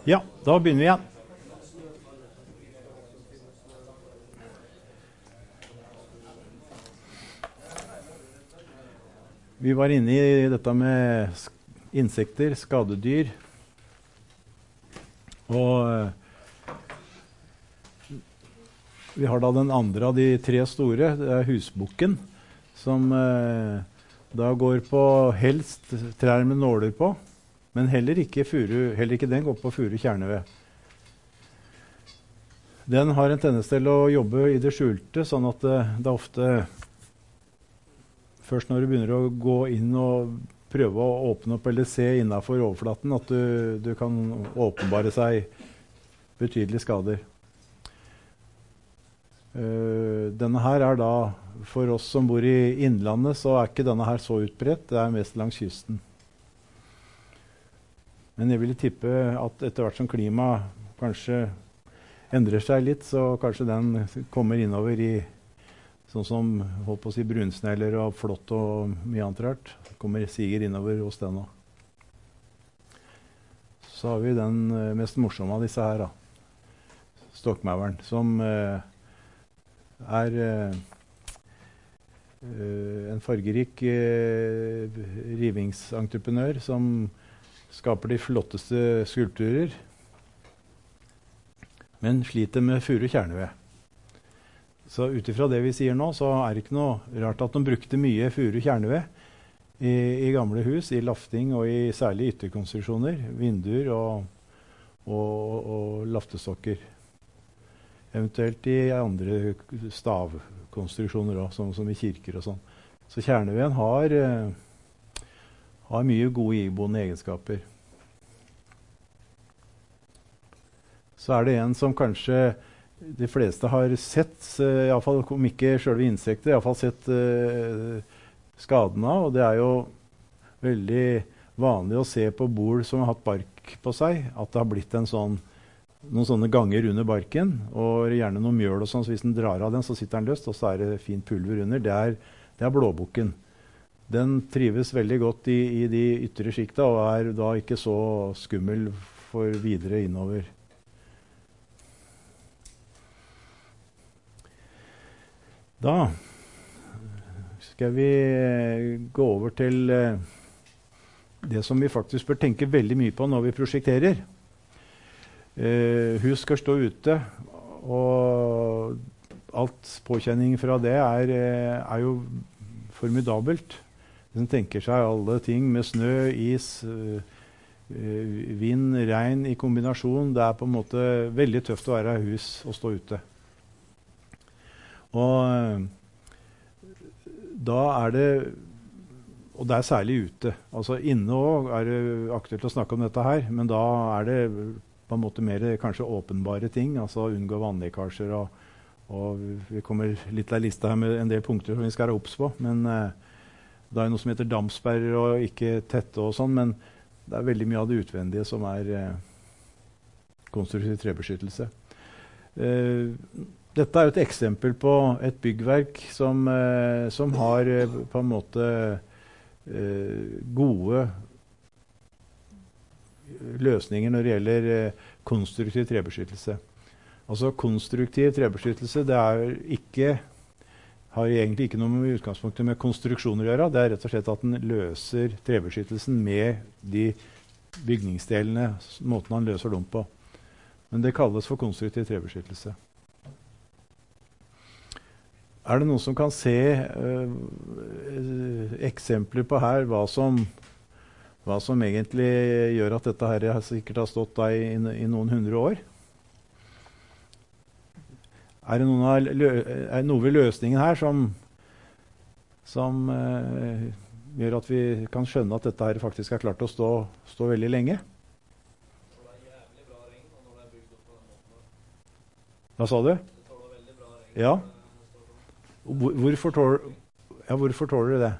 Ja, da begynner vi igjen. Vi var inne i dette med insekter, skadedyr. Og vi har da den andre av de tre store, det er husbukken, som eh, da går på helst trær med nåler på, men heller ikke, furu, heller ikke den går på furu kjerneved. Den har en tendens til å jobbe i det skjulte, sånn at det, det er ofte først når du begynner å gå inn og prøve å åpne opp eller se innenfor overflaten, at du, du kan åpenbare seg betydelige skader. Uh, denne her er da, for oss som bor i innlandet, så er ikke denne her så utbredt, det er mest langs kysten. Men jeg ville tippe at etter hvert som klima kanskje endrer seg litt, så kanskje den kommer innover i sånn som holdt på å si brunsnegler og flått og mye annet rart. Kommer siger innover hos den også. Så har vi den mest morsomme av disse her, da. Stokkmauren, som uh, er uh, en fargerik uh, rivingsentreprenør som skaper de flotteste skulpturer, men sliter med furu kjerneved. Så ut ifra det vi sier nå, så er det ikke noe rart at de brukte mye furu kjerneved i, i gamle hus, i lafting og i særlig ytterkonstruksjoner, vinduer og, og, og laftestokker. Eventuelt i andre stavkonstruksjoner også, som, som i kirker og sånn. Så kjerneveden har, uh, har mye gode iboende egenskaper. Så er det en som kanskje de fleste har sett, uh, i alle fall om ikke selve insekter, i alle fall sett uh, skadene av, og det er jo veldig vanlig å se på bord som har hatt bark på seg, at det har blitt en sånn, noen sånne ganger under barken, og gjerne noe mjøl og sånn, så hvis den drar av den, så sitter den løst, og så er det fint pulver under. Det er, det er blåbukken. Den trives veldig godt i, i de ytre skikta, og er da ikke så skummel for videre innover. Da skal vi gå over til uh, det som vi faktisk bør tenke veldig mye på når vi prosjekterer. Uh, hus skal stå ute, og alt påkjenning fra det er, uh, er jo formidabelt. Den tenker seg alle ting med snø, is, uh, uh, vind, regn i kombinasjon. Det er på en måte veldig tøft å være i hus og stå ute. Og uh, da er det, og det er særlig ute, altså inne også er det aktuelt å snakke om dette her, men da er det på en måte mer kanskje åpenbare ting, altså unngå vannlekkasjer, og, og vi kommer litt av lista her med en del punkter som vi skal ha opps på, men uh, det er noe som heter dampsperrer og ikke tette og sånn, men det er veldig mye av det utvendige som er uh, konstruktiv trebeskyttelse. Uh, Dette er jo et eksempel på et byggverk som, uh, som har uh, på en måte uh, gode løsninger når det gjelder uh, konstruktiv trebeskyttelse. Altså konstruktiv trebeskyttelse, det er ikke, har egentlig ikke noe med utgangspunktet med konstruksjoner å gjøre. Det er rett og slett at den løser trebeskyttelsen med de bygningsdelene, måten han løser dem på. Men det kalles for konstruktiv trebeskyttelse. Er det noen som kan se uh, eksempler på her, hva som, hva som egentlig gjør at dette her sikkert har stått da i, i noen hundre år? Er det noen av lø, er noe ved løsningen her som, som uh, gjør at vi kan skjønne at dette her faktisk er klart å stå, stå veldig lenge? Det er jævlig bra regn, og når det er bygd opp på den måten. Hva sa du? Det tåler veldig bra regn. Ja. Hvor, hvorfor, tåler, ja, hvorfor tåler du det?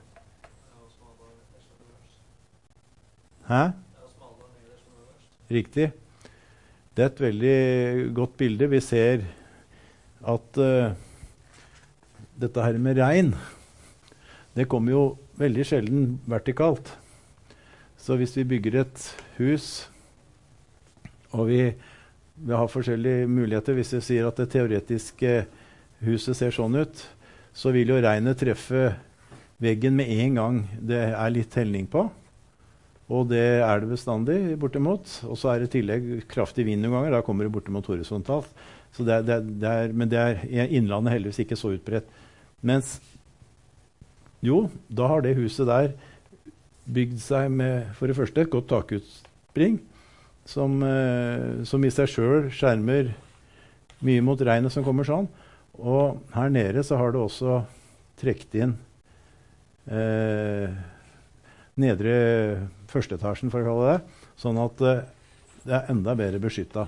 Hæ? Riktig. Det er et veldig godt bilde. Vi ser at uh, dette her med regn, det kommer jo veldig sjelden vertikalt. Så hvis vi bygger et hus Og vi, vi har forskjellige muligheter. Hvis vi sier at det teoretiske huset ser sånn ut, så vil jo regnet treffe veggen med en gang det er litt helning på. Og det er det bestandig, bortimot. Og så er det i tillegg kraftig vind noen ganger. Da kommer det bortimot horisontalt. Så det er, det er, det er, men det er i innlandet heldigvis ikke så utbredt. Mens jo, da har det huset der bygd seg med for det første et godt takutspring, som, eh, som i seg selv skjermer mye mot regnet som kommer sånn. Og her nede så har det også trekt inn eh, nedre førsteetasjen, for å kalle det, sånn at eh, det er enda bedre beskytta.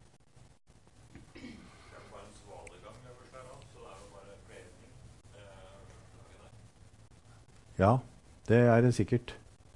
Ja, det er det sikkert.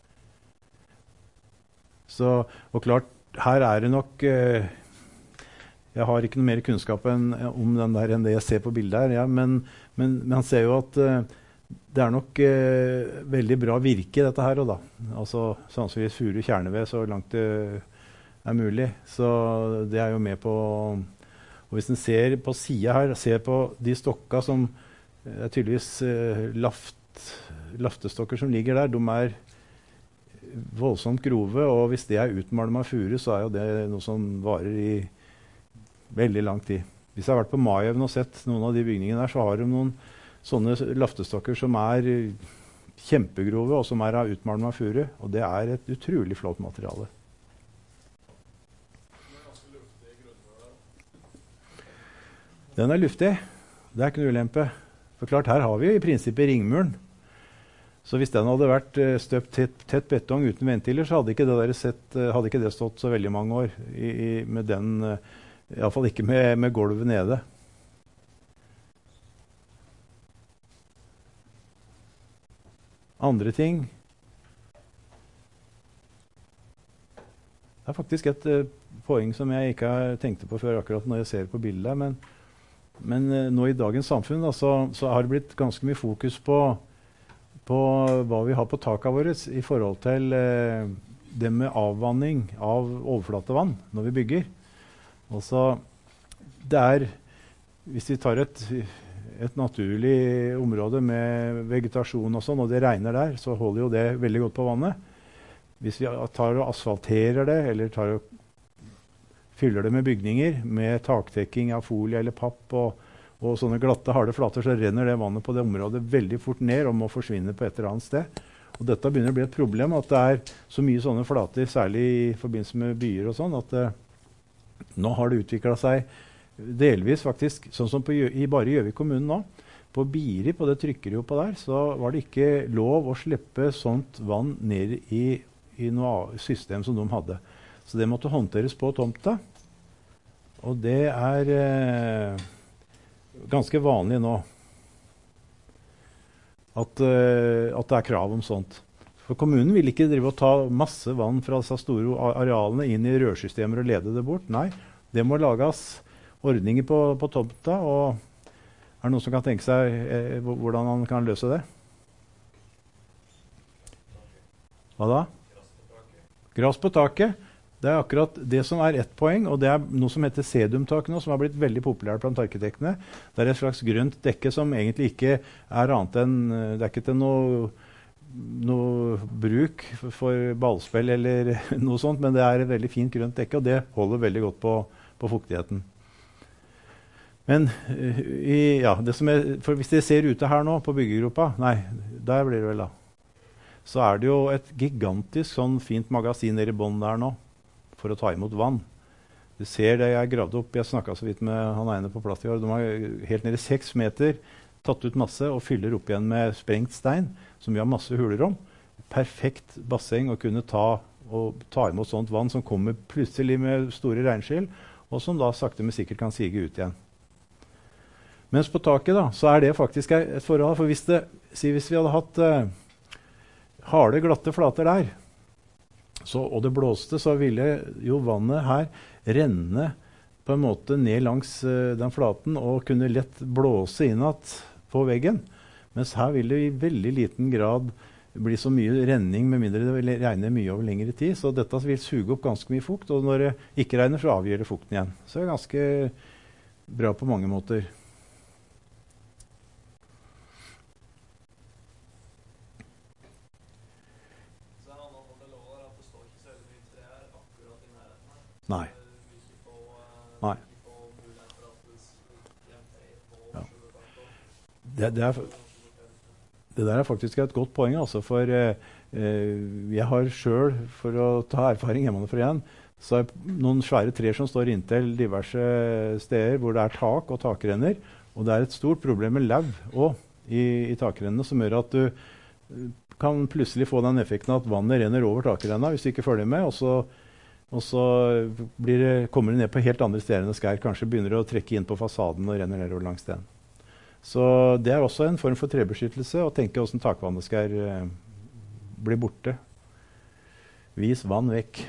Så, og klart, her er det nok eh, jeg har ikke noe mer kunnskap enn, om den der enn det jeg ser på bildet her, ja, men, men, men han ser jo at eh, det er nok eh, veldig bra virke i dette her også, da. Altså sannsynligvis furu kjerneved så langt det er mulig. Så det er jo med på. Og hvis en ser på siden her, ser på de stokka som er tydeligvis eh, laft, laftestokker som ligger der, de er voldsomt grove, og hvis det er utmalma furu, så er jo det noe som varer i veldig lang tid. Hvis jeg har vært på Maihaugen og sett noen av de bygningene der, så har de noen sånne laftestokker som er kjempegrove, og som er av utmalma furu, og det er et utrolig flott materiale. Den er luftig. Det er ikke noe ulempe. For klart, her har vi i prinsippet ringmuren. Så hvis den hadde vært støpt tett, tett betong uten ventiler, så hadde ikke det, der sett, hadde ikke det stått så veldig mange år i, i, med den, i alle fall ikke med, med gulvet nede. Andre ting. Det er faktisk et uh, poeng som jeg ikke har tenkt på før akkurat når jeg ser på bildet. Men, men uh, nå i dagens samfunn da, så, så har det blitt ganske mye fokus på, på hva vi har på taket vårt i forhold til uh, det med avvanning av overflatevann når vi bygger. Altså, det er, hvis vi tar et et naturlig område med vegetasjon og sånn, og det regner der, så holder jo det veldig godt på vannet. Hvis vi tar og asfalterer det, eller tar og fyller det med bygninger, med taktekking av folie eller papp og, og sånne glatte, harde flater, så renner det vannet på det området veldig fort ned og må forsvinne på et eller annet sted. Og dette begynner å bli et problem, at det er så mye sånne flater, særlig i forbindelse med byer og sånn, at uh, nå har det utviklet seg delvis faktisk, sånn som på, i bare Gjøvik kommune nå, på Biri, på det trykkerjoppa der, så var det ikke lov å slippe sånt vann ned i, i noe system som de hadde. Så det måtte håndteres på tomta. Og det er eh, ganske vanlig nå at, eh, at det er krav om sånt. For kommunen vil ikke drive og ta masse vann fra disse store arealene inn i rørsystemer og lede det bort. Nei, det må lages ordninger på, på tomta, og er det noen som kan tenke seg eh, hvordan man kan løse det? Hva da? Gras på taket. Det er akkurat det som er ett poeng, og det er noe som heter sedumtak nå, som har blitt veldig populært blant arkitektene. Det er et slags grønt dekke som egentlig ikke er annet enn, det er ikke til noe, noe bruk for ballspill eller noe sånt, men det er et veldig fint grønt dekke, og det holder veldig godt på, på fuktigheten. Men i, ja, det som er, for hvis dere ser ute her nå på byggegropa, nei, der blir det vel da, så er det jo et gigantisk sånn fint magasin nede i bånn der nå, for å ta imot vann. Du ser det jeg gravde opp, jeg snakket så vidt med han ene på plass i år, de har helt nede i seks meter tatt ut masse og fyller opp igjen med sprengt stein, som vi har masse huler om. Perfekt basseng å kunne ta, og ta imot sånt vann som kommer plutselig med store regnskyll, og som da sakte men sikkert kan sige ut igjen. Mens på taket da, så er det faktisk et forhold, for hvis, det, si hvis vi hadde hatt uh, harde, glatte flater der, så, og det blåste, så ville jo vannet her renne på en måte ned langs uh, den flaten og kunne lett blåse innat på veggen. Mens her vil det i veldig liten grad bli så mye renning med mindre det vil regne mye over lengre tid. Så dette vil suge opp ganske mye fukt, og når det ikke regner, så avgir det fukten igjen. Så det er ganske bra på mange måter. Så det handler om at det lå der at det står ikke så veldig mye trær akkurat i nærheten her. Nei. Eh, Hvis vi får, eh, Nei. hvis vi får mulighet for at det s- hjemfer på Ja. sjøkart og- Det, det, er, det der er faktisk et godt poeng, altså, for eh, eh, jeg har selv, for å ta erfaring hjemmefra igjen, så er noen svære trær som står inntil diverse steder hvor det er tak og takrenner, og det er et stort problem med lav også i, i takrennene, som gjør at du eh, kan plutselig få den effekten at vannet renner over takrenna hvis du ikke følger med, og så, og så blir det, kommer det ned på helt andre steder enn det skal. Kanskje begynner det å trekke inn på fasaden og renner nedover langs den. Så det er også en form for trebeskyttelse, å tenke hvordan takvannet skal eh, bli borte. Vis vann vekk.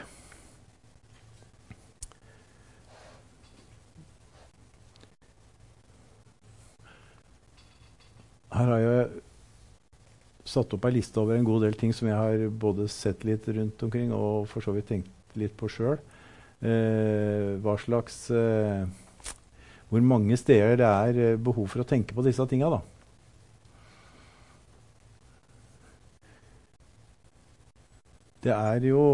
Her har jeg satt opp en liste over en god del ting som jeg har både sett litt rundt omkring og for så vidt tenkt litt på selv. Eh, hva slags... Eh, hvor mange steder det er eh, behov for å tenke på disse tingene, da. Det er jo...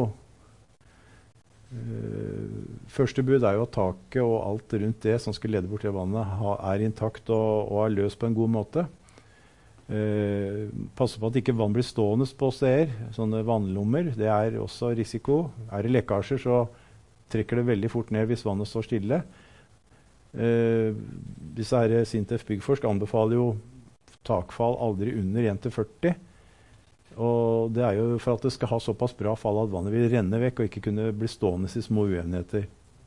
Eh, første bud er jo at taket og alt rundt det som skal lede bort til vannet ha, er intakt og, og er løst på en god måte. Eh, passe på at ikke vann blir stående på steder, sånne vannlommer, det er også risiko. Er det lekkasjer, så trekker det veldig fort ned hvis vannet står stille. Eh, disse her Sintef Byggforsk anbefaler jo takfall aldri under en til førti. Og det er jo for at det skal ha såpass bra fall at vannet vil renne vekk og ikke kunne bli stående i små uenheter.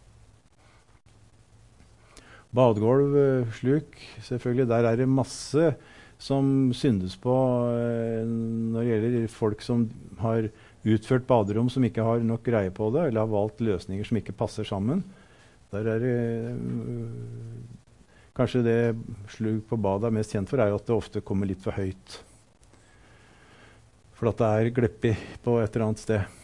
Badegolv, sluk, selvfølgelig, der er det masse som syndes på eh, når det gjelder folk som har utført baderom som ikke har nok greie på det, eller har valgt løsninger som ikke passer sammen. Der er det, øh, kanskje det slug på badet er mest kjent for, er jo at det ofte kommer litt for høyt. For at det er gleppig på et eller annet sted.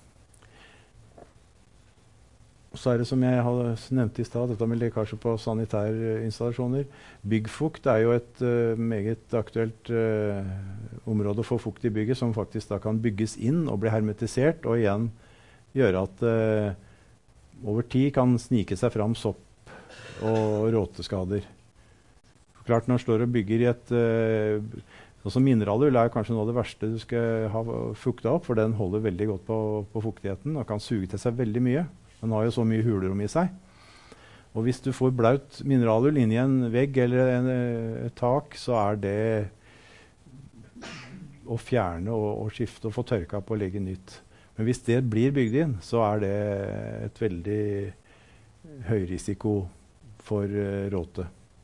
Så er det som jeg hadde nevnt i stad, dette med lekkasje på sanitærinstallasjoner. Byggfukt er jo et uh, meget aktuelt uh, område for fukt i bygget, som faktisk da kan bygges inn og bli hermetisert, og igjen gjøre at uh, over tid kan snike seg fram sopp og råteskader. Klart når du står og bygger i et... Uh, altså mineralull er kanskje noe av det verste du skal ha fukta opp, for den holder veldig godt på, på fuktigheten og kan suge til seg veldig mye. Den har jo så mye hulrom i seg. Og hvis du får blaut mineralull inn i en vegg eller en, et tak, så er det å fjerne og, og skifte og få tørka på og legge nytt. Men hvis det blir bygd inn, så er det et veldig høy risiko for uh, råte.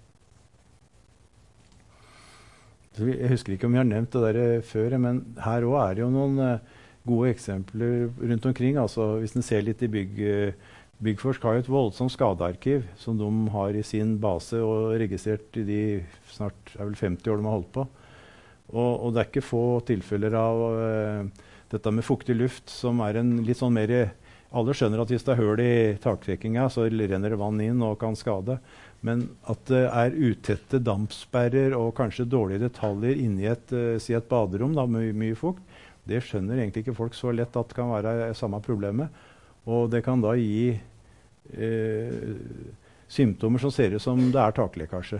Jeg husker ikke om vi har nevnt det der før, men her også er det jo noen uh, gode eksempler rundt omkring. Altså, hvis en ser litt i bygg, Byggforsk har jo et voldsomt skadearkiv som de har i sin base og registrert i de snart er vel femti år de har holdt på. Og, og det er ikke få tilfeller av uh, dette med fuktig luft som er en litt sånn mer... Alle skjønner at hvis det er høl i taktrekkinga, så renner det vann inn og kan skade. Men at det er utette dampsperrer og kanskje dårlige detaljer inni et, uh, si et baderom da, med mye fukt, det skjønner egentlig ikke folk så lett at det kan være samme problemet. Og det kan da gi eh, symptomer som ser ut som det er taklekkasje.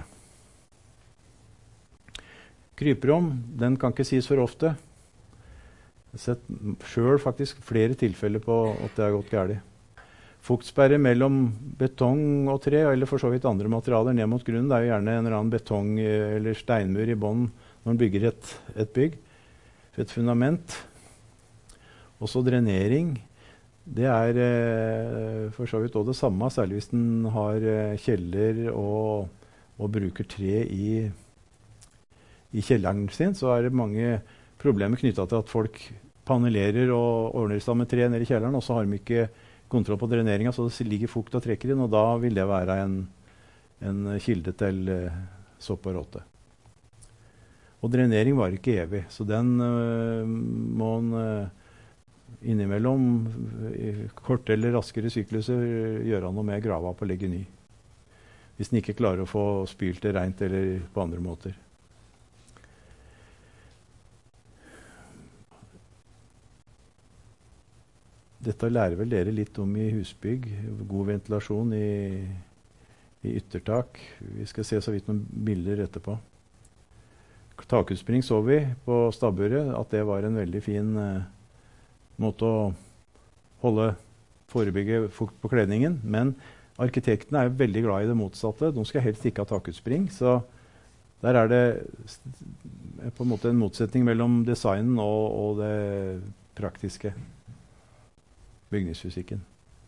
Kryperom, den kan ikke sies for ofte. Jeg har sett selv faktisk flere tilfeller på at det har gått galt. Fuktsperre mellom betong og tre, eller for så vidt andre materialer ned mot grunnen, det er jo gjerne en eller annen betong eller steinmur i bånn når man bygger et, et bygg. Et fundament. Også drenering. Det er eh, for så vidt også det samme, særlig hvis den har eh, kjeller og, og bruker tre i, i kjelleren sin, så er det mange problemer knyttet til at folk panelerer og ordner seg med tre nede i kjelleren, og så har de ikke kontroll på dreneringa, så det ligger fukt og trekker inn, og da vil det være en, en kilde til eh, sopp og råte. Og drenering var ikke evig, så den uh, må en uh, innimellom i korte eller raskere sykluser gjøre noe med grava opp og legge ny. Hvis en ikke klarer å få spylt det rent eller på andre måter. Dette lærer vel dere litt om i husbygg. God ventilasjon i, i yttertak. Vi skal se så vidt noen bilder etterpå. Takutspring så vi på stabburet, at det var en veldig fin eh, måte å holde, forebygge fukt på kledningen. Men arkitektene er veldig glad i det motsatte. De skal helst ikke ha takutspring. Så der er det på en måte en motsetning mellom designen og, og det praktiske. Bygningsfysikken.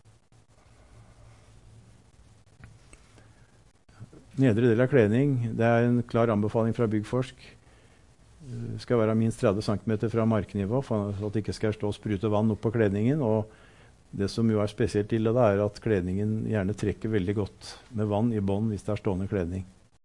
Nedre del av kledning, det er en klar anbefaling fra Byggforsk. Det skal være minst tretti centimeter fra marknivå, for at det ikke skal stå og sprute vann opp på kledningen. Og det som jo er spesielt ille da, er at kledningen gjerne trekker veldig godt med vann i bånd hvis det er stående kledning.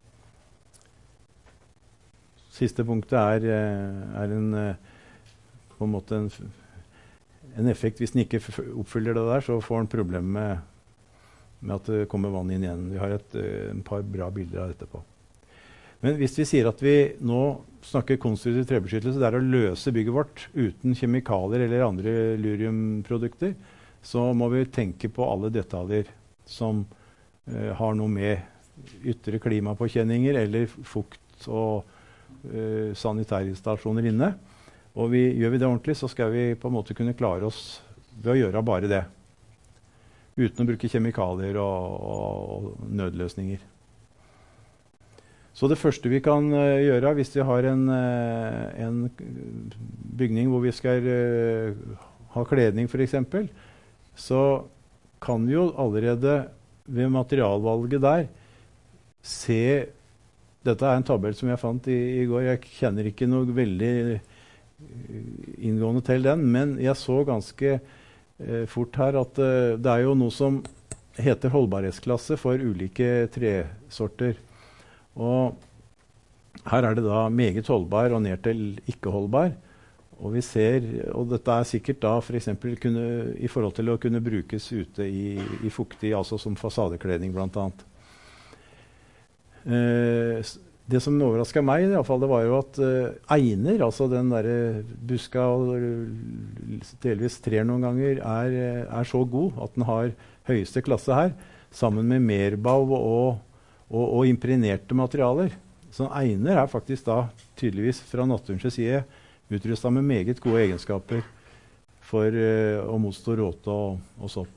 Siste punktet er, er en, på en måte en En effekt. Hvis den ikke oppfyller det der, så får den problemer med, med at det kommer vann inn igjen. Vi har et, en par bra bilder av dette på. Men hvis vi sier at vi nå snakker konstruktiv trebeskyttelse, det er å løse bygget vårt uten kjemikalier eller andre luriumprodukter, så må vi tenke på alle detaljer som eh, har noe med ytre klimapåkjenninger eller fukt og eh, sanitærinstallasjoner inne. Og vi, gjør vi det ordentlig, så skal vi på en måte kunne klare oss ved å gjøre bare det. Uten å bruke kjemikalier og, og, og nødløsninger. Så det første vi kan uh, gjøre hvis vi har en, uh, en bygning hvor vi skal uh, ha kledning for eksempel, så kan vi jo allerede ved materialvalget der se. Dette er en tabell som jeg fant i, i går. Jeg kjenner ikke noe veldig inngående til den, men jeg så ganske eh, fort her at eh, det er jo noe som heter holdbarhetsklasse for ulike tresorter. Og her er det da meget holdbar og ned til ikke holdbar. Og vi ser, og dette er sikkert da for eksempel kunne, i forhold til å kunne brukes ute i, i fuktig, altså som fasadekledning blant annet. Eh, Det som overrasket meg, i alle fall, det var jo at uh, einer, altså den der buska og delvis trær noen ganger, er, er så god at den har høyeste klasse her, sammen med merbau og, og, og imprinerte materialer. Så einer er faktisk da tydeligvis fra naturens side utrustet med meget gode egenskaper for uh, å motstå råte og, og sopp.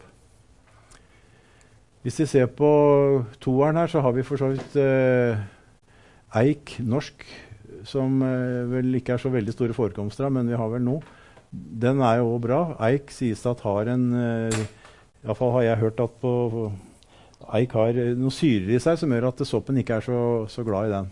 Hvis vi ser på toeren her, så har vi for så vidt uh, eik, norsk, som eh, vel ikke er så veldig store forekomster av, men vi har vel noe. Den er jo bra. Eik sies at har en, eh, i hvert fall har jeg hørt at på, eik har noen syrer i seg som gjør at soppen ikke er så, så glad i den.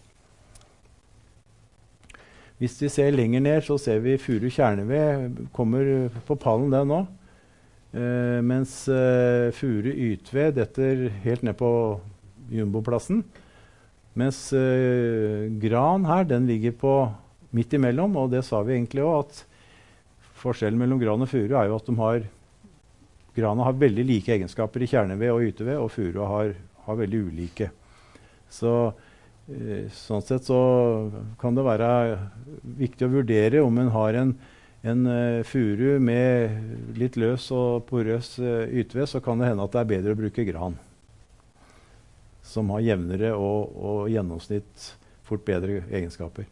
Hvis vi ser lenger ned, så ser vi furu kjerneved kommer på pallen den nå. Eh, mens eh, furu ytved detter helt ned på jumboplassen. Mens eh, gran her, den ligger på midt imellom, og det sa vi egentlig også, at forskjellen mellom gran og furu er jo at de har, grana har veldig like egenskaper i kjerneved og yteved, og furu har, har veldig ulike. Så eh, sånn sett så kan det være viktig å vurdere om en har en, en uh, furu med litt løs og porøs uh, yteved, så kan det hende at det er bedre å bruke gran, som har jevnere og, og gjennomsnitt fort bedre egenskaper.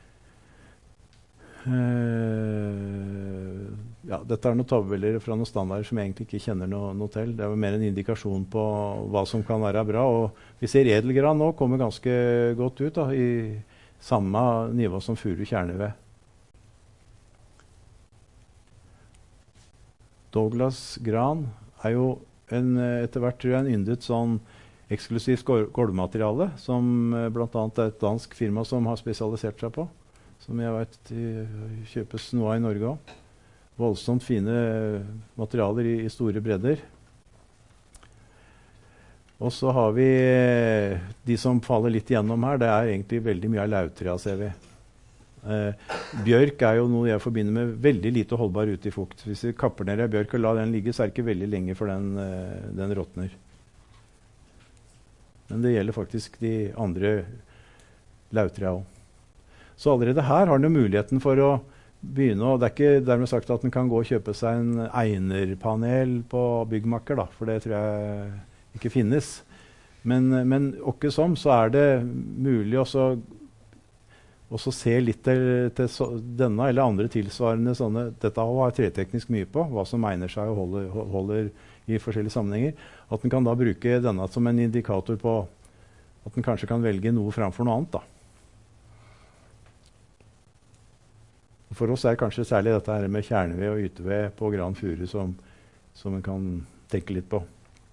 Uh, ja, dette er noen tabeller fra noen standarder som jeg egentlig ikke kjenner noe, noe til. Det er jo mer en indikasjon på hva som kan være bra. Og vi ser edelgran nå kommer ganske godt ut da, i samme nivå som furu kjerneved. Douglas gran er jo en, etter hvert tror jeg, en yndet sånn eksklusivt gulvmateriale, som eh, blant annet er et dansk firma som har spesialisert seg på, som jeg vet kjøpes noe av i Norge også. Voldsomt fine materialer i, i store bredder. Og så har vi eh, de som faller litt igjennom her. Det er egentlig veldig mye av lauvtrea, ser vi. Eh, bjørk er jo noe jeg forbinder med veldig lite holdbar ute i fukt. Hvis vi kapper ned en bjørk og lar den ligge, så er det ikke veldig lenge for den, eh, den råtner. Men det gjelder faktisk de andre lauvtrea òg. Så allerede her har den jo muligheten for å begynne, og det er ikke dermed sagt at den kan gå og kjøpe seg en einerpanel på byggmakker, da, for det tror jeg ikke finnes. Men, men åkke som, så er det mulig også også se litt til, til så, denne eller andre tilsvarende sånne. Dette har treteknisk mye på, hva som egner seg og holder, holder i forskjellige sammenhenger. At den kan da bruke denne som en indikator på at den kanskje kan velge noe framfor noe annet, da. For oss er kanskje særlig dette her med kjerneved og yteved på gran furu som, som en kan tenke litt på.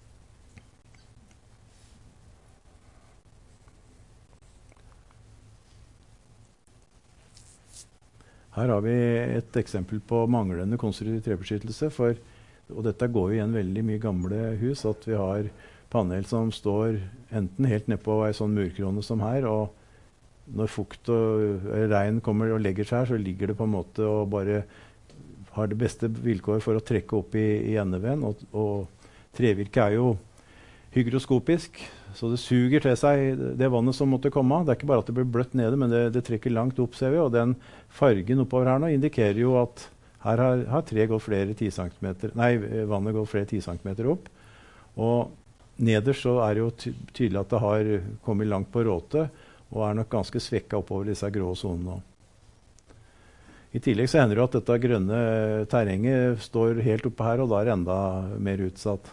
Her har vi et eksempel på manglende konstruktiv trebeskyttelse. For, og dette går jo igjen veldig mye gamle hus, at vi har panel som står enten helt ned på en sånn murkrone som her, og når fukt og regn kommer og legger seg her, så ligger det på en måte og bare har det beste vilkår for å trekke opp i, i endeveden. Og, og trevirke er jo hygroskopisk, så det suger til seg det vannet som måtte komme. Det er ikke bare at det blir bløtt nede, men det, det trekker langt opp, ser vi. Og den fargen oppover her nå indikerer jo at her har, har tre gått flere ti centimeter, nei, vannet gått flere ti centimeter opp. Og nederst så er det jo ty tydelig at det har kommet langt på råte, og er nok ganske svekket oppover disse grå zonene. I tillegg så hender det at dette grønne terrenget står helt oppe her, og da er det enda mer utsatt.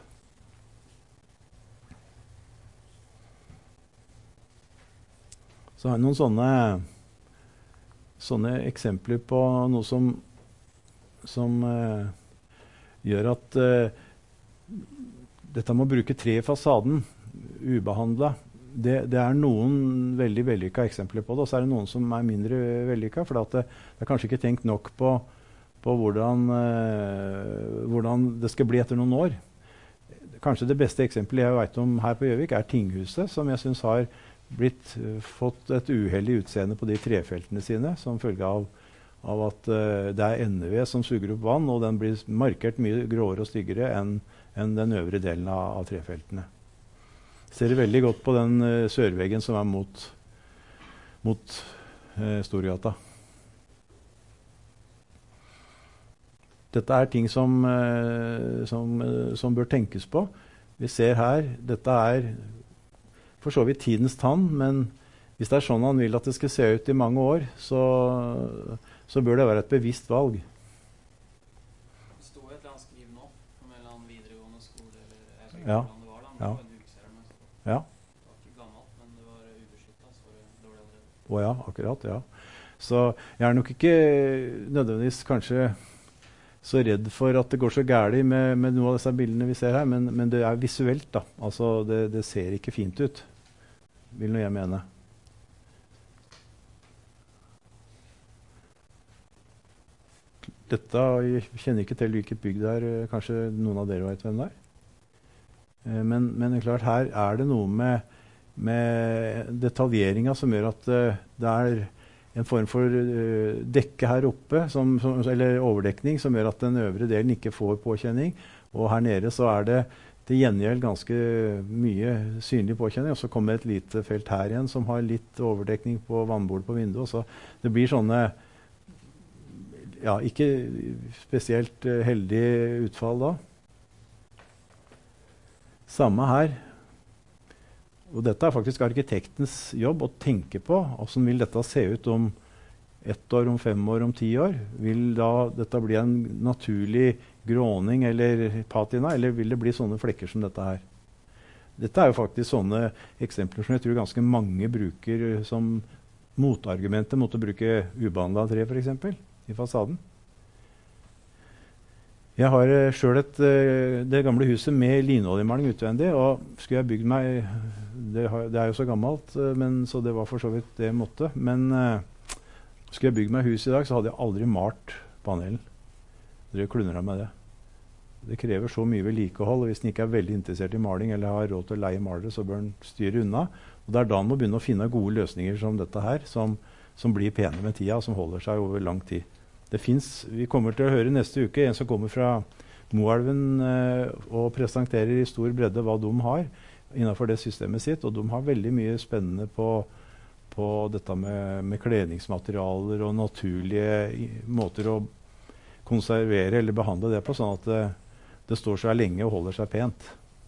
Så har jeg noen sånne, sånne eksempler på noe som, som uh, gjør at uh, dette med å bruke tre i fasaden, ubehandlet, Det, det er noen veldig vellykka eksempler på det, og så er det noen som er mindre vellykka, for det, det er kanskje ikke tenkt nok på, på hvordan, eh, hvordan det skal bli etter noen år. Kanskje det beste eksempelet jeg vet om her på Gjøvik er Tinghuset, som jeg synes har blitt, fått et uheldig utseende på de trefeltene sine, som følge av, av at eh, det er endeved som suger opp vann, og den blir markert mye gråere og styggere enn, enn den øvre delen av, av trefeltene. Ser det veldig godt på den uh, sørveggen som er mot, mot uh, Storgata. Dette er ting som, uh, som, uh, som bør tenkes på. Vi ser her, dette er for så vidt tidens tann, men hvis det er sånn han vil at det skal se ut i mange år, så, så bør det være et bevisst valg. Det står et eller annet skriv nå, om en eller annen videregående skole, eller jeg vet ikke Ja. hvordan det var da, men Ja. det var Ja. Det var ikke gammelt, men det var ubeskyttet, så var det dårlig allerede. Å ja, akkurat, ja. Så jeg er nok ikke nødvendigvis kanskje så redd for at det går så gærlig med, med noen av disse bildene vi ser her, men, men det er visuelt, da. Altså, det, det ser ikke fint ut, vil nå jeg mene. Dette, jeg kjenner ikke til hvilket bygg det er, kanskje noen av dere vet hvem det er? Men, men klart, her er det noe med, med detaljeringa som gjør at uh, det er en form for uh, dekke her oppe, som, som, eller overdekning, som gjør at den øvre delen ikke får påkjenning. Og her nede så er det til gjengjeld ganske mye synlig påkjenning. Og så kommer et lite felt her igjen som har litt overdekning på vannbordet på vinduet. Så det blir sånne, ja, ikke spesielt uh, heldige utfall da. Samme her. Og dette er faktisk arkitektens jobb å tenke på. Hvordan vil dette se ut om ett år, om fem år, om ti år? Vil da dette bli en naturlig gråning eller patina, eller vil det bli sånne flekker som dette her? Dette er jo faktisk sånne eksempler som jeg tror ganske mange bruker som motargumenter mot å bruke ubehandlet tre, for eksempel, i fasaden. Jeg har uh, selv et, uh, det gamle huset med linoljemaling utvendig, og skulle jeg bygd meg, det, har, det er jo så gammelt, uh, men, så det var for så vidt det jeg måtte, men uh, skulle jeg bygd meg hus i dag, så hadde jeg aldri malt panelen. Dere klunner av med det. det krever så mye vedlikehold, og hvis en ikke er veldig interessert i maling eller har råd til å leie malere, så bør en styre unna. Og det er da en må begynne å finne gode løsninger som dette her, som, som blir pene med tida, og som holder seg over lang tid. Det finnes, vi kommer til å høre neste uke en som kommer fra Moelven eh, og presenterer i stor bredde hva de har innenfor det systemet sitt, og de har veldig mye spennende på, på dette med, med kledningsmaterialer og naturlige i, måter å konservere eller behandle det på, sånn at det, det står seg lenge og holder seg pent.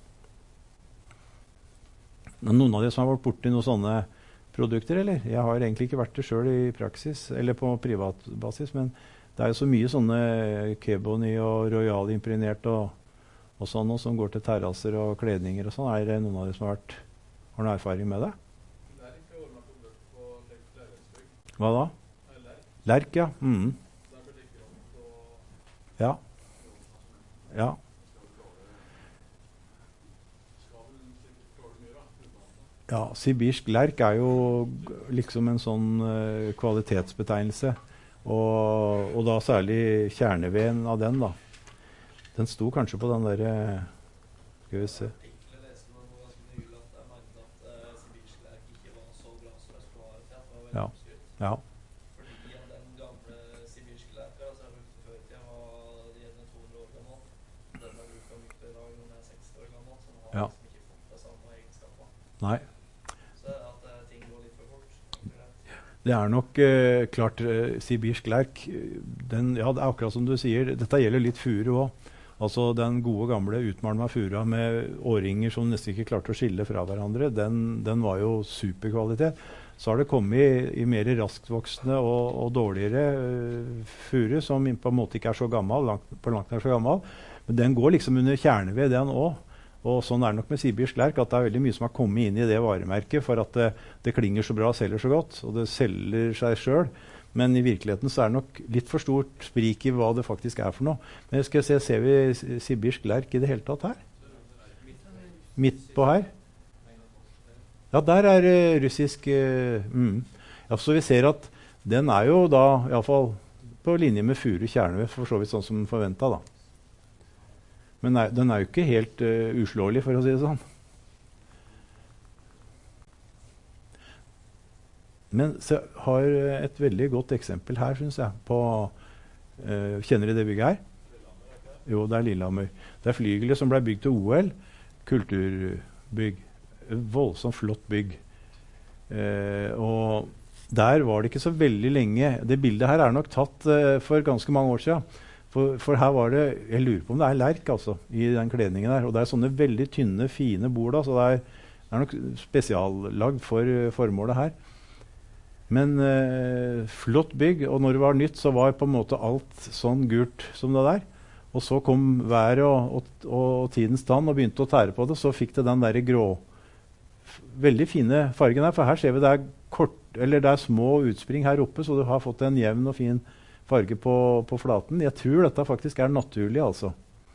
Men noen av de som har vært borti noen sånne produkter, eller? Jeg har egentlig ikke vært det selv i praksis, eller på privat basis, men det er jo så mye sånne Kebony og Royal imprinert og, og sånn, og som går til terrasser og kledninger og sånn. Er det noen av de som har, vært, har noen erfaring med det? Hva da? Lerk, ja. Mm. Ja. Ja. Ja, sibirsk lerk er jo liksom en sånn uh, kvalitetsbetegnelse, og, og da særlig kjerneveden av den da. Den sto kanskje på den der, uh, skal vi se. Ja, ja. Ja. Nei. Det er nok eh, klart eh, sibirsk lerk. Den, ja, det er akkurat som du sier. Dette gjelder litt furu også. Altså den gode gamle utmalma furua med årringer som nesten ikke klarte å skille fra hverandre, den, den var jo superkvalitet. Så har det kommet i, i mer rasktvoksende og, og dårligere uh, furu, som på en måte ikke er så gammel, langt, på langt er så gammel. Men den går liksom under kjerneved, den også. Og sånn er det nok med sibirsk lerk, at det er veldig mye som har kommet inn i det varemerket for at det, det klinger så bra og selger så godt, og det selger seg selv. Men i virkeligheten så er det nok litt for stort sprik i hva det faktisk er for noe. Men skal jeg se, ser vi sibirsk lerk i det hele tatt her? Midt på her? Ja, der er uh, russisk uh, mm. Ja, så vi ser at den er jo da i alle fall på linje med furu kjerneved, for så vidt sånn som forventet da. Men nei, den er jo ikke helt uh, uslåelig, for å si det sånn. Men så har et veldig godt eksempel her, synes jeg, på uh, kjenner dere det bygget her? Jo, det er Lillehammer. Det er flygelet som ble bygd til O L, kulturbygg. Voldsomt flott bygg. Uh, og der var det ikke så veldig lenge. Det bildet her er nok tatt uh, for ganske mange år siden. For, for her var det, jeg lurer på om det er lerk altså, i den kledningen der. Og det er sånne veldig tynne, fine bord da, så det er, det er nok spesiallagd for uh, formålet her. Men uh, flott bygg, og når det var nytt så var på en måte alt sånn gult som det der. Og så kom været og, og, og, og tidens tann og begynte å tære på det, så fikk det den der grå, veldig fine fargen her. For her ser vi det er, kort, eller det er små utspring her oppe, så du har fått en jevn og fin farge på, på flaten. Jeg tror dette faktisk er naturlig, altså.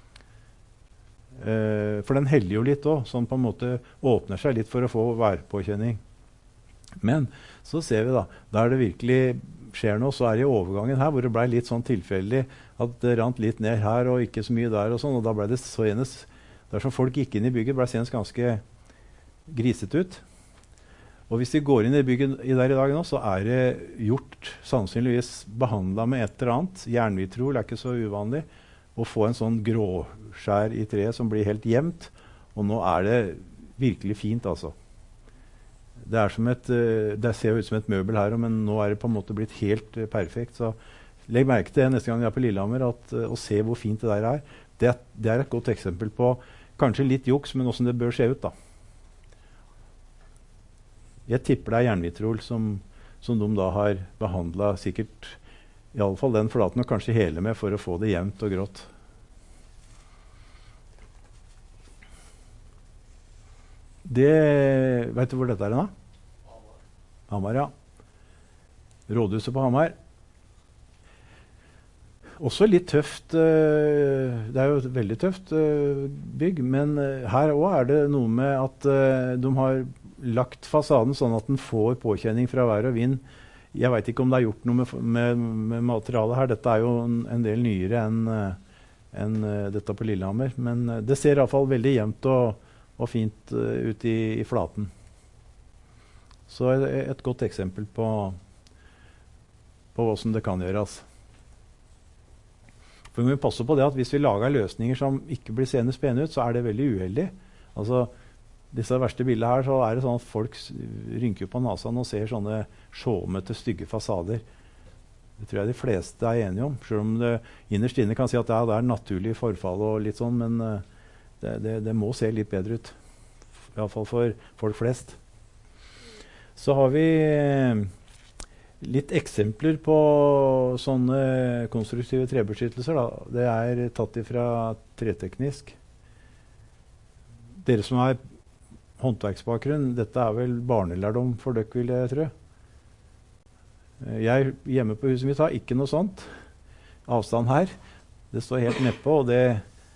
Eh, for den heller jo litt også, sånn på en måte åpner seg litt for å få værpåkjenning. Men så ser vi da, der det virkelig skjer noe, så er det i overgangen her, hvor det ble litt sånn tilfeldig, at det rant litt ned her og ikke så mye der og sånn, og da ble det så enes, dersom folk gikk inn i bygget, ble senest ganske griset ut. Og hvis de går inn i bygget i der i dag nå, så er det gjort sannsynligvis behandlet med et eller annet. Jernvitrol er ikke så uvanlig. Å få en sånn gråskjær i treet som blir helt jevnt. Og nå er det virkelig fint, altså. Det, er som et, det ser ut som et møbel her, men nå er det på en måte blitt helt perfekt. Så legg merke til neste gang jeg er på Lillehammer, at, og se hvor fint det der er. Det, det er et godt eksempel på kanskje litt juks, men hvordan det bør se ut da. Jeg tipper det er jernvitrol som, som de da har behandlet sikkert i alle fall den flaten og kanskje hele med for å få det jevnt og grått. Det, vet du hvor dette er da? Hamar. Hamar, ja. Rådhuset på Hamar. Også litt tøft, det er jo et veldig tøft bygg, men her også er det noe med at de har lagt fasaden sånn at den får påkjenning fra vær og vind. Jeg vet ikke om det er gjort noe med, med, med materialet her. Dette er jo en, en del nyere enn enn uh, dette på Lillehammer. Men uh, det ser i hvert fall veldig jevnt og, og fint uh, ut i, i flaten. Så et, et godt eksempel på, på hvordan det kan gjøres. For vi må passe på det at hvis vi lager løsninger som ikke blir seende spene ut, så er det veldig uheldig. Altså, disse verste bildene her, så er det sånn at folk rynker på nasen og ser sånne sjåmete, stygge fasader. Det tror jeg de fleste er enige om, selv om det innerst inne kan si at ja, det er naturlig forfall og litt sånn, men uh, det, det, det må se litt bedre ut. I hvert fall for folk flest. Så har vi uh, litt eksempler på sånne konstruktive trebeskyttelser. Da. Det er tatt ifra treteknisk. Dere som er håndverksbakgrunn, dette er vel barnelærdom for dere, vil jeg tro. Jeg hjemme på huset mitt har ikke noe sånt. Avstand her. Det står helt nedpå, og det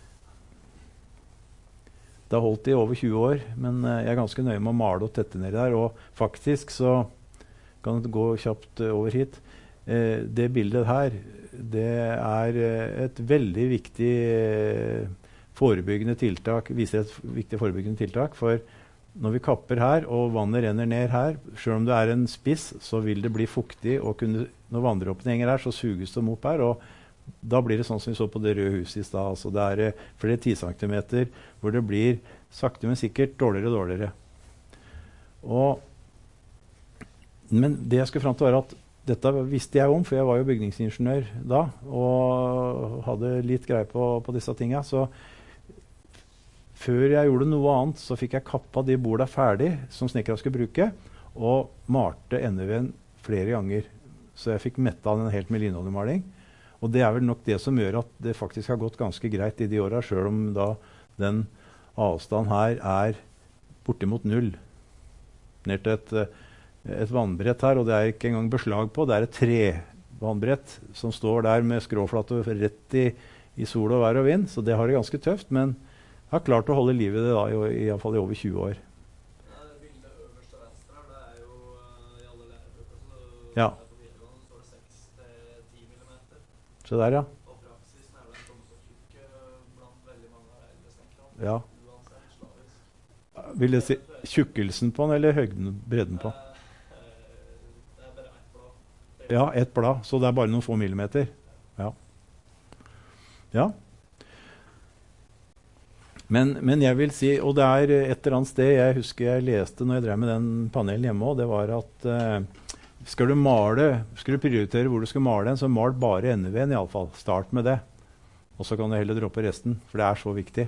det har holdt i over tjue år, men jeg er ganske nøye med å male og tette ned der, og faktisk så kan det gå kjapt over hit. Eh, det bildet her, det er et veldig viktig eh, forebyggende tiltak, viser et viktig forebyggende tiltak, for når vi kapper her, og vannet renner ned her, selv om det er en spiss, så vil det bli fuktig, og kunne, når vanndråpene henger her, så suges de opp her, og da blir det sånn som vi så på det røde huset i sted. Altså det er eh, flere ti centimeter, hvor det blir sakte, men sikkert dårligere og dårligere. Og, men det jeg skulle frem til var at dette visste jeg om, for jeg var jo bygningsingeniør da, og hadde litt greie på, på disse tingene, så før jeg gjorde noe annet, så fikk jeg kappa de borda ferdig, som snekkere skulle bruke, og malte endeven flere ganger. Så jeg fikk metta den helt med linoljemaling. Og det er vel nok det som gjør at det faktisk har gått ganske greit i de åra, selv om da den avstand her er bortimot null. Ned til et, et vannbrett her, og det er ikke engang beslag på. Det er et trevannbrett som står der med skråflate rett i, i sol og vær og vind, så det har det ganske tøft, men jeg har klart å holde liv i det da, i, i, i, fall i over tjue år. Ja, det bildet øverst til venstre, det er jo uh, i alle lærebøker, så ja. På videregående står det seks til ti millimeter. Så der, ja. Og praksisen er vel en tomsåttykke blant veldig mange av eldre snekkere. Ja. Uansett, slavisk. Vil det si tjukkelsen på den, eller høyden, bredden på? Det, det er bare ett blad. Ja, ett blad, så det er bare noen få millimeter. Ja. Ja. Men, men jeg vil si, og det er et eller annet sted jeg husker jeg leste når jeg drev med den panelen hjemme også, det var at eh, skal du male, skal du prioritere hvor du skal male den, så mal bare endeveden i alle fall. Start med det. Og så kan du heller droppe resten, for det er så viktig.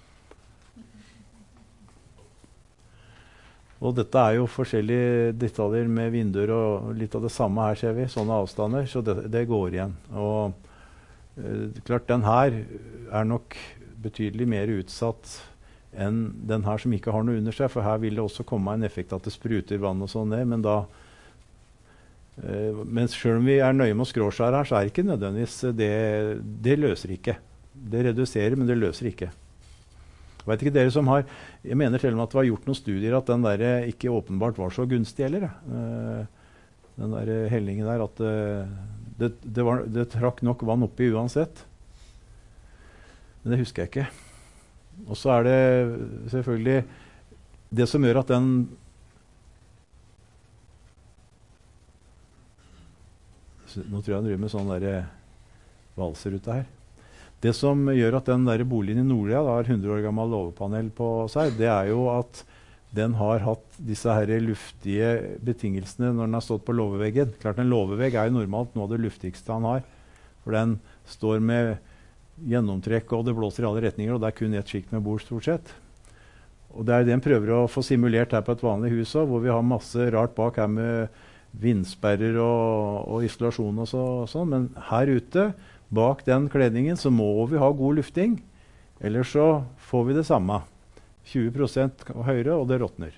Og dette er jo forskjellige detaljer med vinduer og litt av det samme her, ser vi. Sånne avstander, så det, det går igjen. Og eh, klart, den her er nok betydelig mer utsatt enn den her som ikke har noe under seg, for her vil det også komme en effekt at det spruter vann og sånn ned, men da eh, men selv om vi er nøye med å skråskjære her, så er det ikke nødvendigvis det, det løser ikke. Det reduserer, men det løser ikke. Jeg vet ikke dere som har, jeg mener til og med at det var gjort noen studier at den der ikke åpenbart var så gunstig heller. Eh, den der hellingen der, at eh, det, det, var, det trakk nok vann oppi uansett. Men det husker jeg ikke. Og så er det selvfølgelig det som gjør at den Nå tror jeg han driver med sånn der valserute her. Det som gjør at den der boligen i Nordlia har hundre år gammel låvepanel på seg, det er jo at den har hatt disse her luftige betingelsene når den har stått på låveveggen. Klart en låvevegg er jo normalt noe av det luftigste han har, for den står med gjennomtrekk, og det blåser i alle retninger, og det er kun ett skikt med bord stort sett. Og det er det en prøver å få simulert her på et vanlig hus også, hvor vi har masse rart bak her med vindsperrer og, og isolasjon og så, sånn, men her ute, bak den kledningen, så må vi ha god lufting, ellers så får vi det samme. tjue prosent høyere, og det råtner.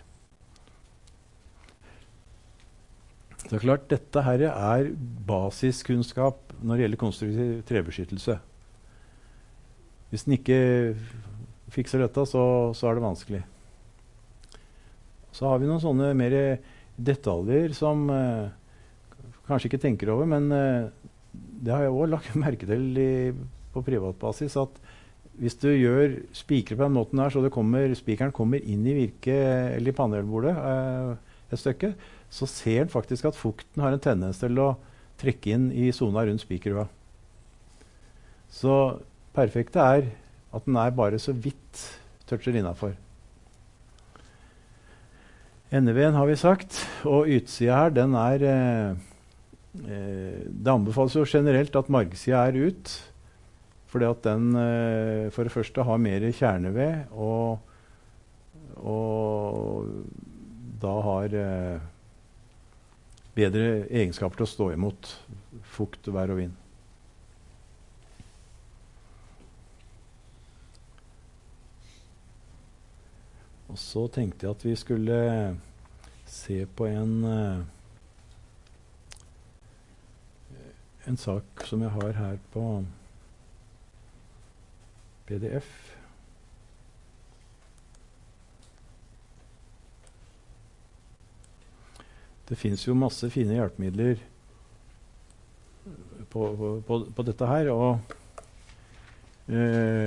Så klart, dette her er basiskunnskap når det gjelder konstruktiv trebeskyttelse. Hvis den ikke fikser dette, så, så er det vanskelig. Så har vi noen sånne mer detaljer som eh, kanskje ikke tenker over, men eh, det har jeg også lagt merke til i på privatbasis at hvis du gjør spikere på den måten her, så det kommer, spikeren kommer inn i virke, eller i panelbordet eh, et stykke, så ser den faktisk at fukten har en tendens til å trekke inn i zona rundt spikerua. Så perfekte er at den er bare så vidt toucher innenfor. Endeveden har vi sagt, og ytsida her, den er eh, eh, det anbefales jo generelt at margsida er ut, fordi at den eh, for det første har mer kjerneved, og, og da har eh, bedre egenskaper til å stå imot fukt, vær og vind. Og så tenkte jeg at vi skulle se på en, en sak som jeg har her på P D F. Det finnes jo masse fine hjelpemidler på, på, på, på dette her, og eh,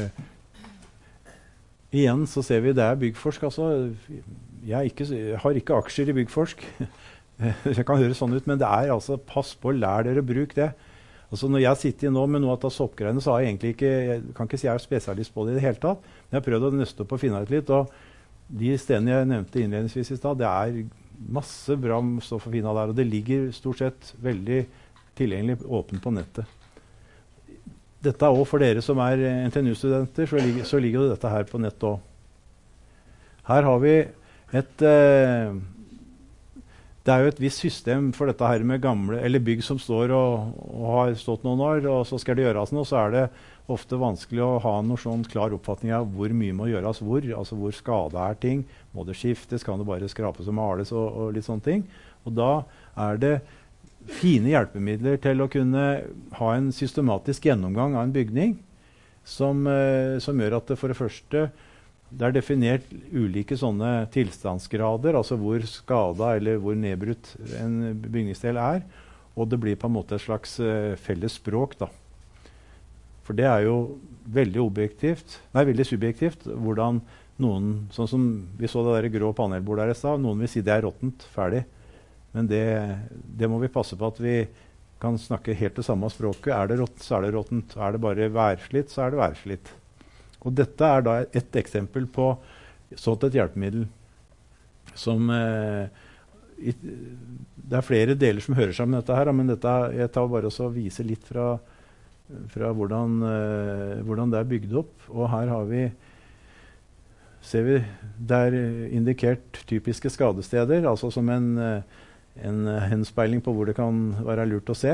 igjen så ser vi det er Byggforsk. Altså, jeg, ikke, jeg har ikke aksjer i Byggforsk. Det kan høres sånn ut, men det er altså, pass på, lær dere å bruke det. Altså, når jeg sitter nå med noe av soppgreiene, så har jeg egentlig ikke, jeg kan ikke si jeg er spesialist på det i det hele tatt, men jeg har prøvd å nøste opp og finne ut litt, og de stedene jeg nevnte innledningsvis i sted, det er masse bra stoff å finne der, og det ligger stort sett veldig tilgjengelig åpent på nettet. Dette er også for dere som er N T N U-studenter, så ligger, så ligger dette her på nett også. Her har vi et eh, det er jo et visst system for dette her med gamle, eller bygg som står og, og har stått noen år, og så skal det gjøres noe, så er det ofte vanskelig å ha noen sånn klar oppfatning av hvor mye må gjøres hvor, altså hvor skade er ting, må det skiftes, kan det bare skrapes og males og, og litt sånne ting. Og da er det fine hjelpemidler til å kunne ha en systematisk gjennomgang av en bygning, som, eh, som gjør at det for det første det er definert ulike sånne tilstandsgrader, altså hvor skada eller hvor nedbrutt en bygningsdel er, og det blir på en måte et slags uh, felles språk da. For det er jo veldig objektivt, nei, veldig subjektivt, hvordan noen, sånn som vi så det der grå panelbordet der i sted, noen vil si det er råttent, ferdig. Men det, det må vi passe på at vi kan snakke helt det samme språket. Er det råttent, så er det råttent. Er det bare værslitt, så er det værslitt. Og dette er da et eksempel på sånt et hjelpemiddel som eh, i, det er flere deler som hører sammen med dette her, men dette, jeg tar bare også og viser litt fra, fra hvordan, eh, hvordan det er bygd opp. Og her har vi, ser vi, det er indikert typiske skadesteder, altså som en, en henspeiling på hvor det kan være lurt å se.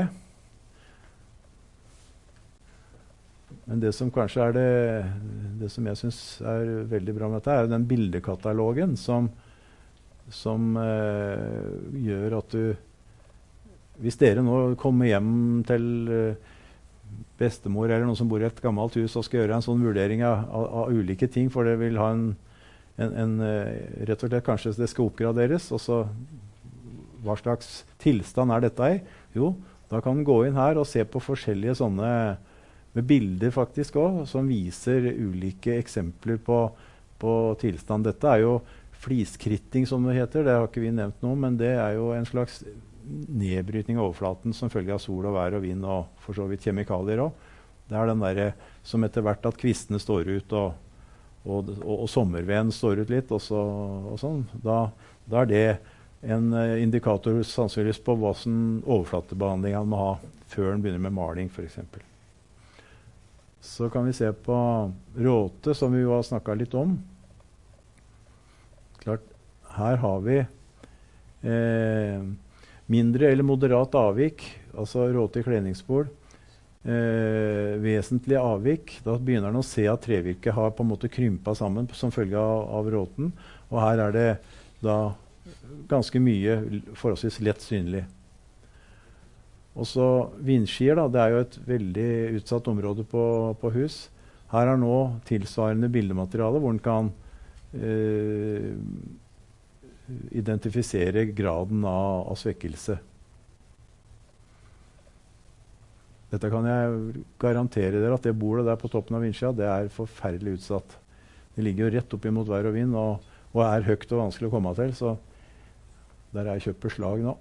Men det som kanskje er det, det som jeg synes er veldig bra med dette, er jo den bildekatalogen som, som eh, gjør at du, hvis dere nå kommer hjem til eh, bestemor eller noen som bor i et gammelt hus og skal gjøre en sånn vurdering av, av, av ulike ting, for det vil ha en, en, en rett og slett kanskje det skal oppgraderes, og så hva slags tilstand er dette i? Jo, da kan du gå inn her og se på forskjellige sånne med bilder faktisk også, som viser ulike eksempler på, på tilstand. Dette er jo fliskritting, som det heter. Det har ikke vi nevnt noe, men det er jo en slags nedbrytning av overflaten som følge av sol og vær og vind og for så vidt kjemikalier også. Det er den der som etter hvert at kvistene står ut og, og, og, og sommerveden står ut litt og, så, og sånn. Da, da er det en uh, indikator sannsynligvis på hva som overflatebehandling han må ha før han begynner med maling, for eksempel. Så kan vi se på råte, som vi jo har snakket litt om. Klart, her har vi eh, mindre eller moderat avvik, altså råte i kledningsbord. Eh, vesentlige avvik. Da begynner han å se at trevirket har på en måte krympet sammen som følge av, av råten. Og her er det da ganske mye forholdsvis lett synlig. Og så vindskier, da, det er jo et veldig utsatt område på, på hus. Her er nå tilsvarende bildemateriale hvor en kan eh, identifisere graden av, av svekkelse. Dette kan jeg garantere dere at det bordet der på toppen av vindsida, det er forferdelig utsatt. Det ligger jo rett opp imot vær og vind, og, og er høyt og vanskelig å komme til, så der er jeg kjøpt beslag nå.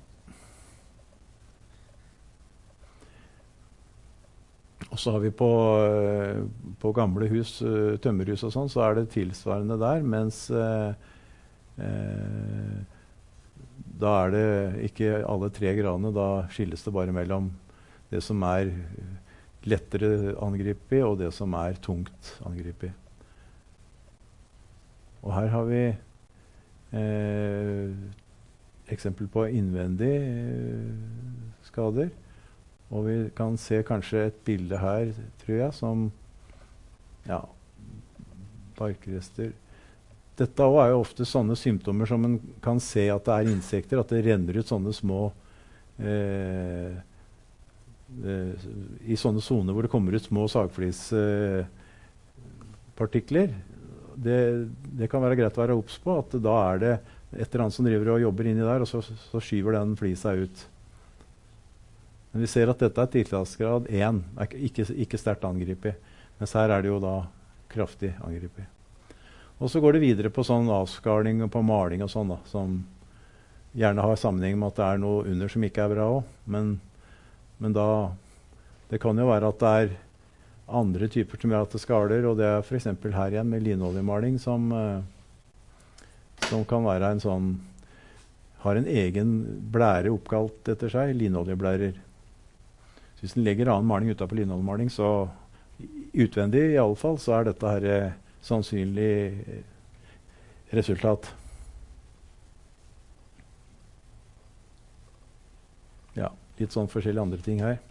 Og så har vi på, på gamle hus, tømmerhus og sånn, så er det tilsvarende der, mens eh, eh, da er det ikke alle tre gradene, da skilles det bare mellom det som er lettere angripig, og det som er tungt angripig. Og her har vi eh, eksempel på innvendig eh, skader. Og vi kan se kanskje et bilde her, tror jeg, som ja, barkrester. Dette også er jo ofte sånne symptomer som man kan se at det er insekter, at det renner ut sånne små eh, eh, i sånne zoner hvor det kommer ut små sagflispartikler. Eh, det, det kan være greit å være obs på, at da er det et eller annet som driver og jobber inni der, og så, så skyver den flisa ut. Men vi ser at dette er tiltaksgrad én, ikke, ikke sterkt angripig. Mens her er det jo da kraftig angripig. Og så går det videre på sånn avskaling og på maling og sånn da, som gjerne har sammenheng med at det er noe under som ikke er bra også. Men, men da, det kan jo være at det er andre typer som gjør at det skaler, og det er for eksempel her igjen med linoljemaling som, eh, som kan være en sånn, har en egen blære oppkalt etter seg, linoljeblærer. Så hvis den legger annen maling utenpå linoljemaling, så utvendig i alle fall, så er dette her eh, sannsynlig resultat. Ja, litt sånn forskjellige andre ting her.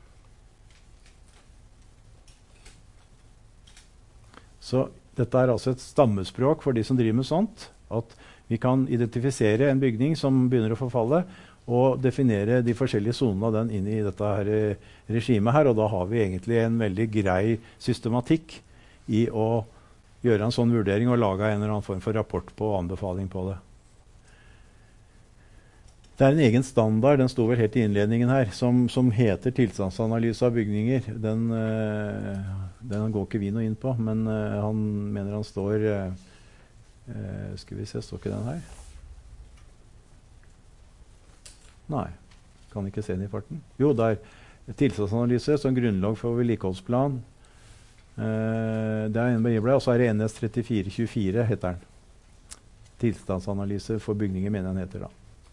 Så dette er altså et stammespråk for de som driver med sånt, at vi kan identifisere en bygning som begynner å forfalle, og definere de forskjellige zonene av den inn i dette her regimet her, og da har vi egentlig en veldig grei systematikk i å gjøre en sånn vurdering og lage en eller annen form for rapport på og anbefaling på det. Det er en egen standard, den står vel helt i innledningen her, som, som heter tilstandsanalyse av bygninger. Den, øh, den går ikke vi noe inn på, men øh, han mener han står øh, øh, skal vi se, står ikke den her? Nei, kan ikke se den i farten. Jo, det er tilstandsanalyse som grunnlag for vedlikeholdsplan. Uh, det er en begible, og så er det N S trettifire tjuefire heter den. Tilstandsanalyse for bygninger mener han heter da.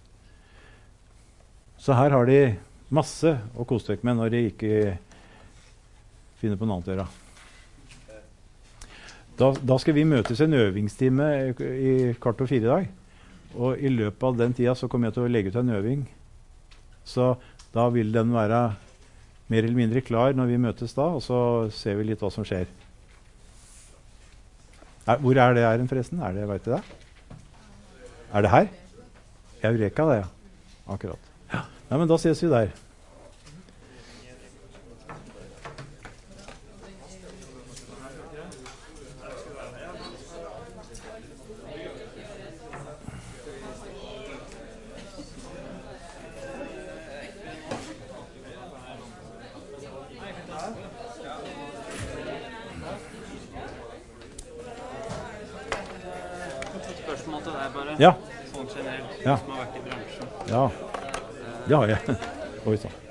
Så her har de masse å kose dere med når de ikke finner på noe annet å gjøre. Da, da skal vi møtes en øvingstime i kvart og fire i dag. Og i løpet av den tida så kommer jeg til å legge ut en øving. Så da vil den være mer eller mindre klar når vi møtes da, og så ser vi litt hva som skjer. Er, hvor er det her forresten? Er det, vet du det? Er det her? Eureka det, ja. Akkurat. Ja. Nei, men da ses vi der. Spørsmål til deg bare, Ja. sånn generelt, Ja. som har vært i bransjen. Ja, det har jeg. Oi, så.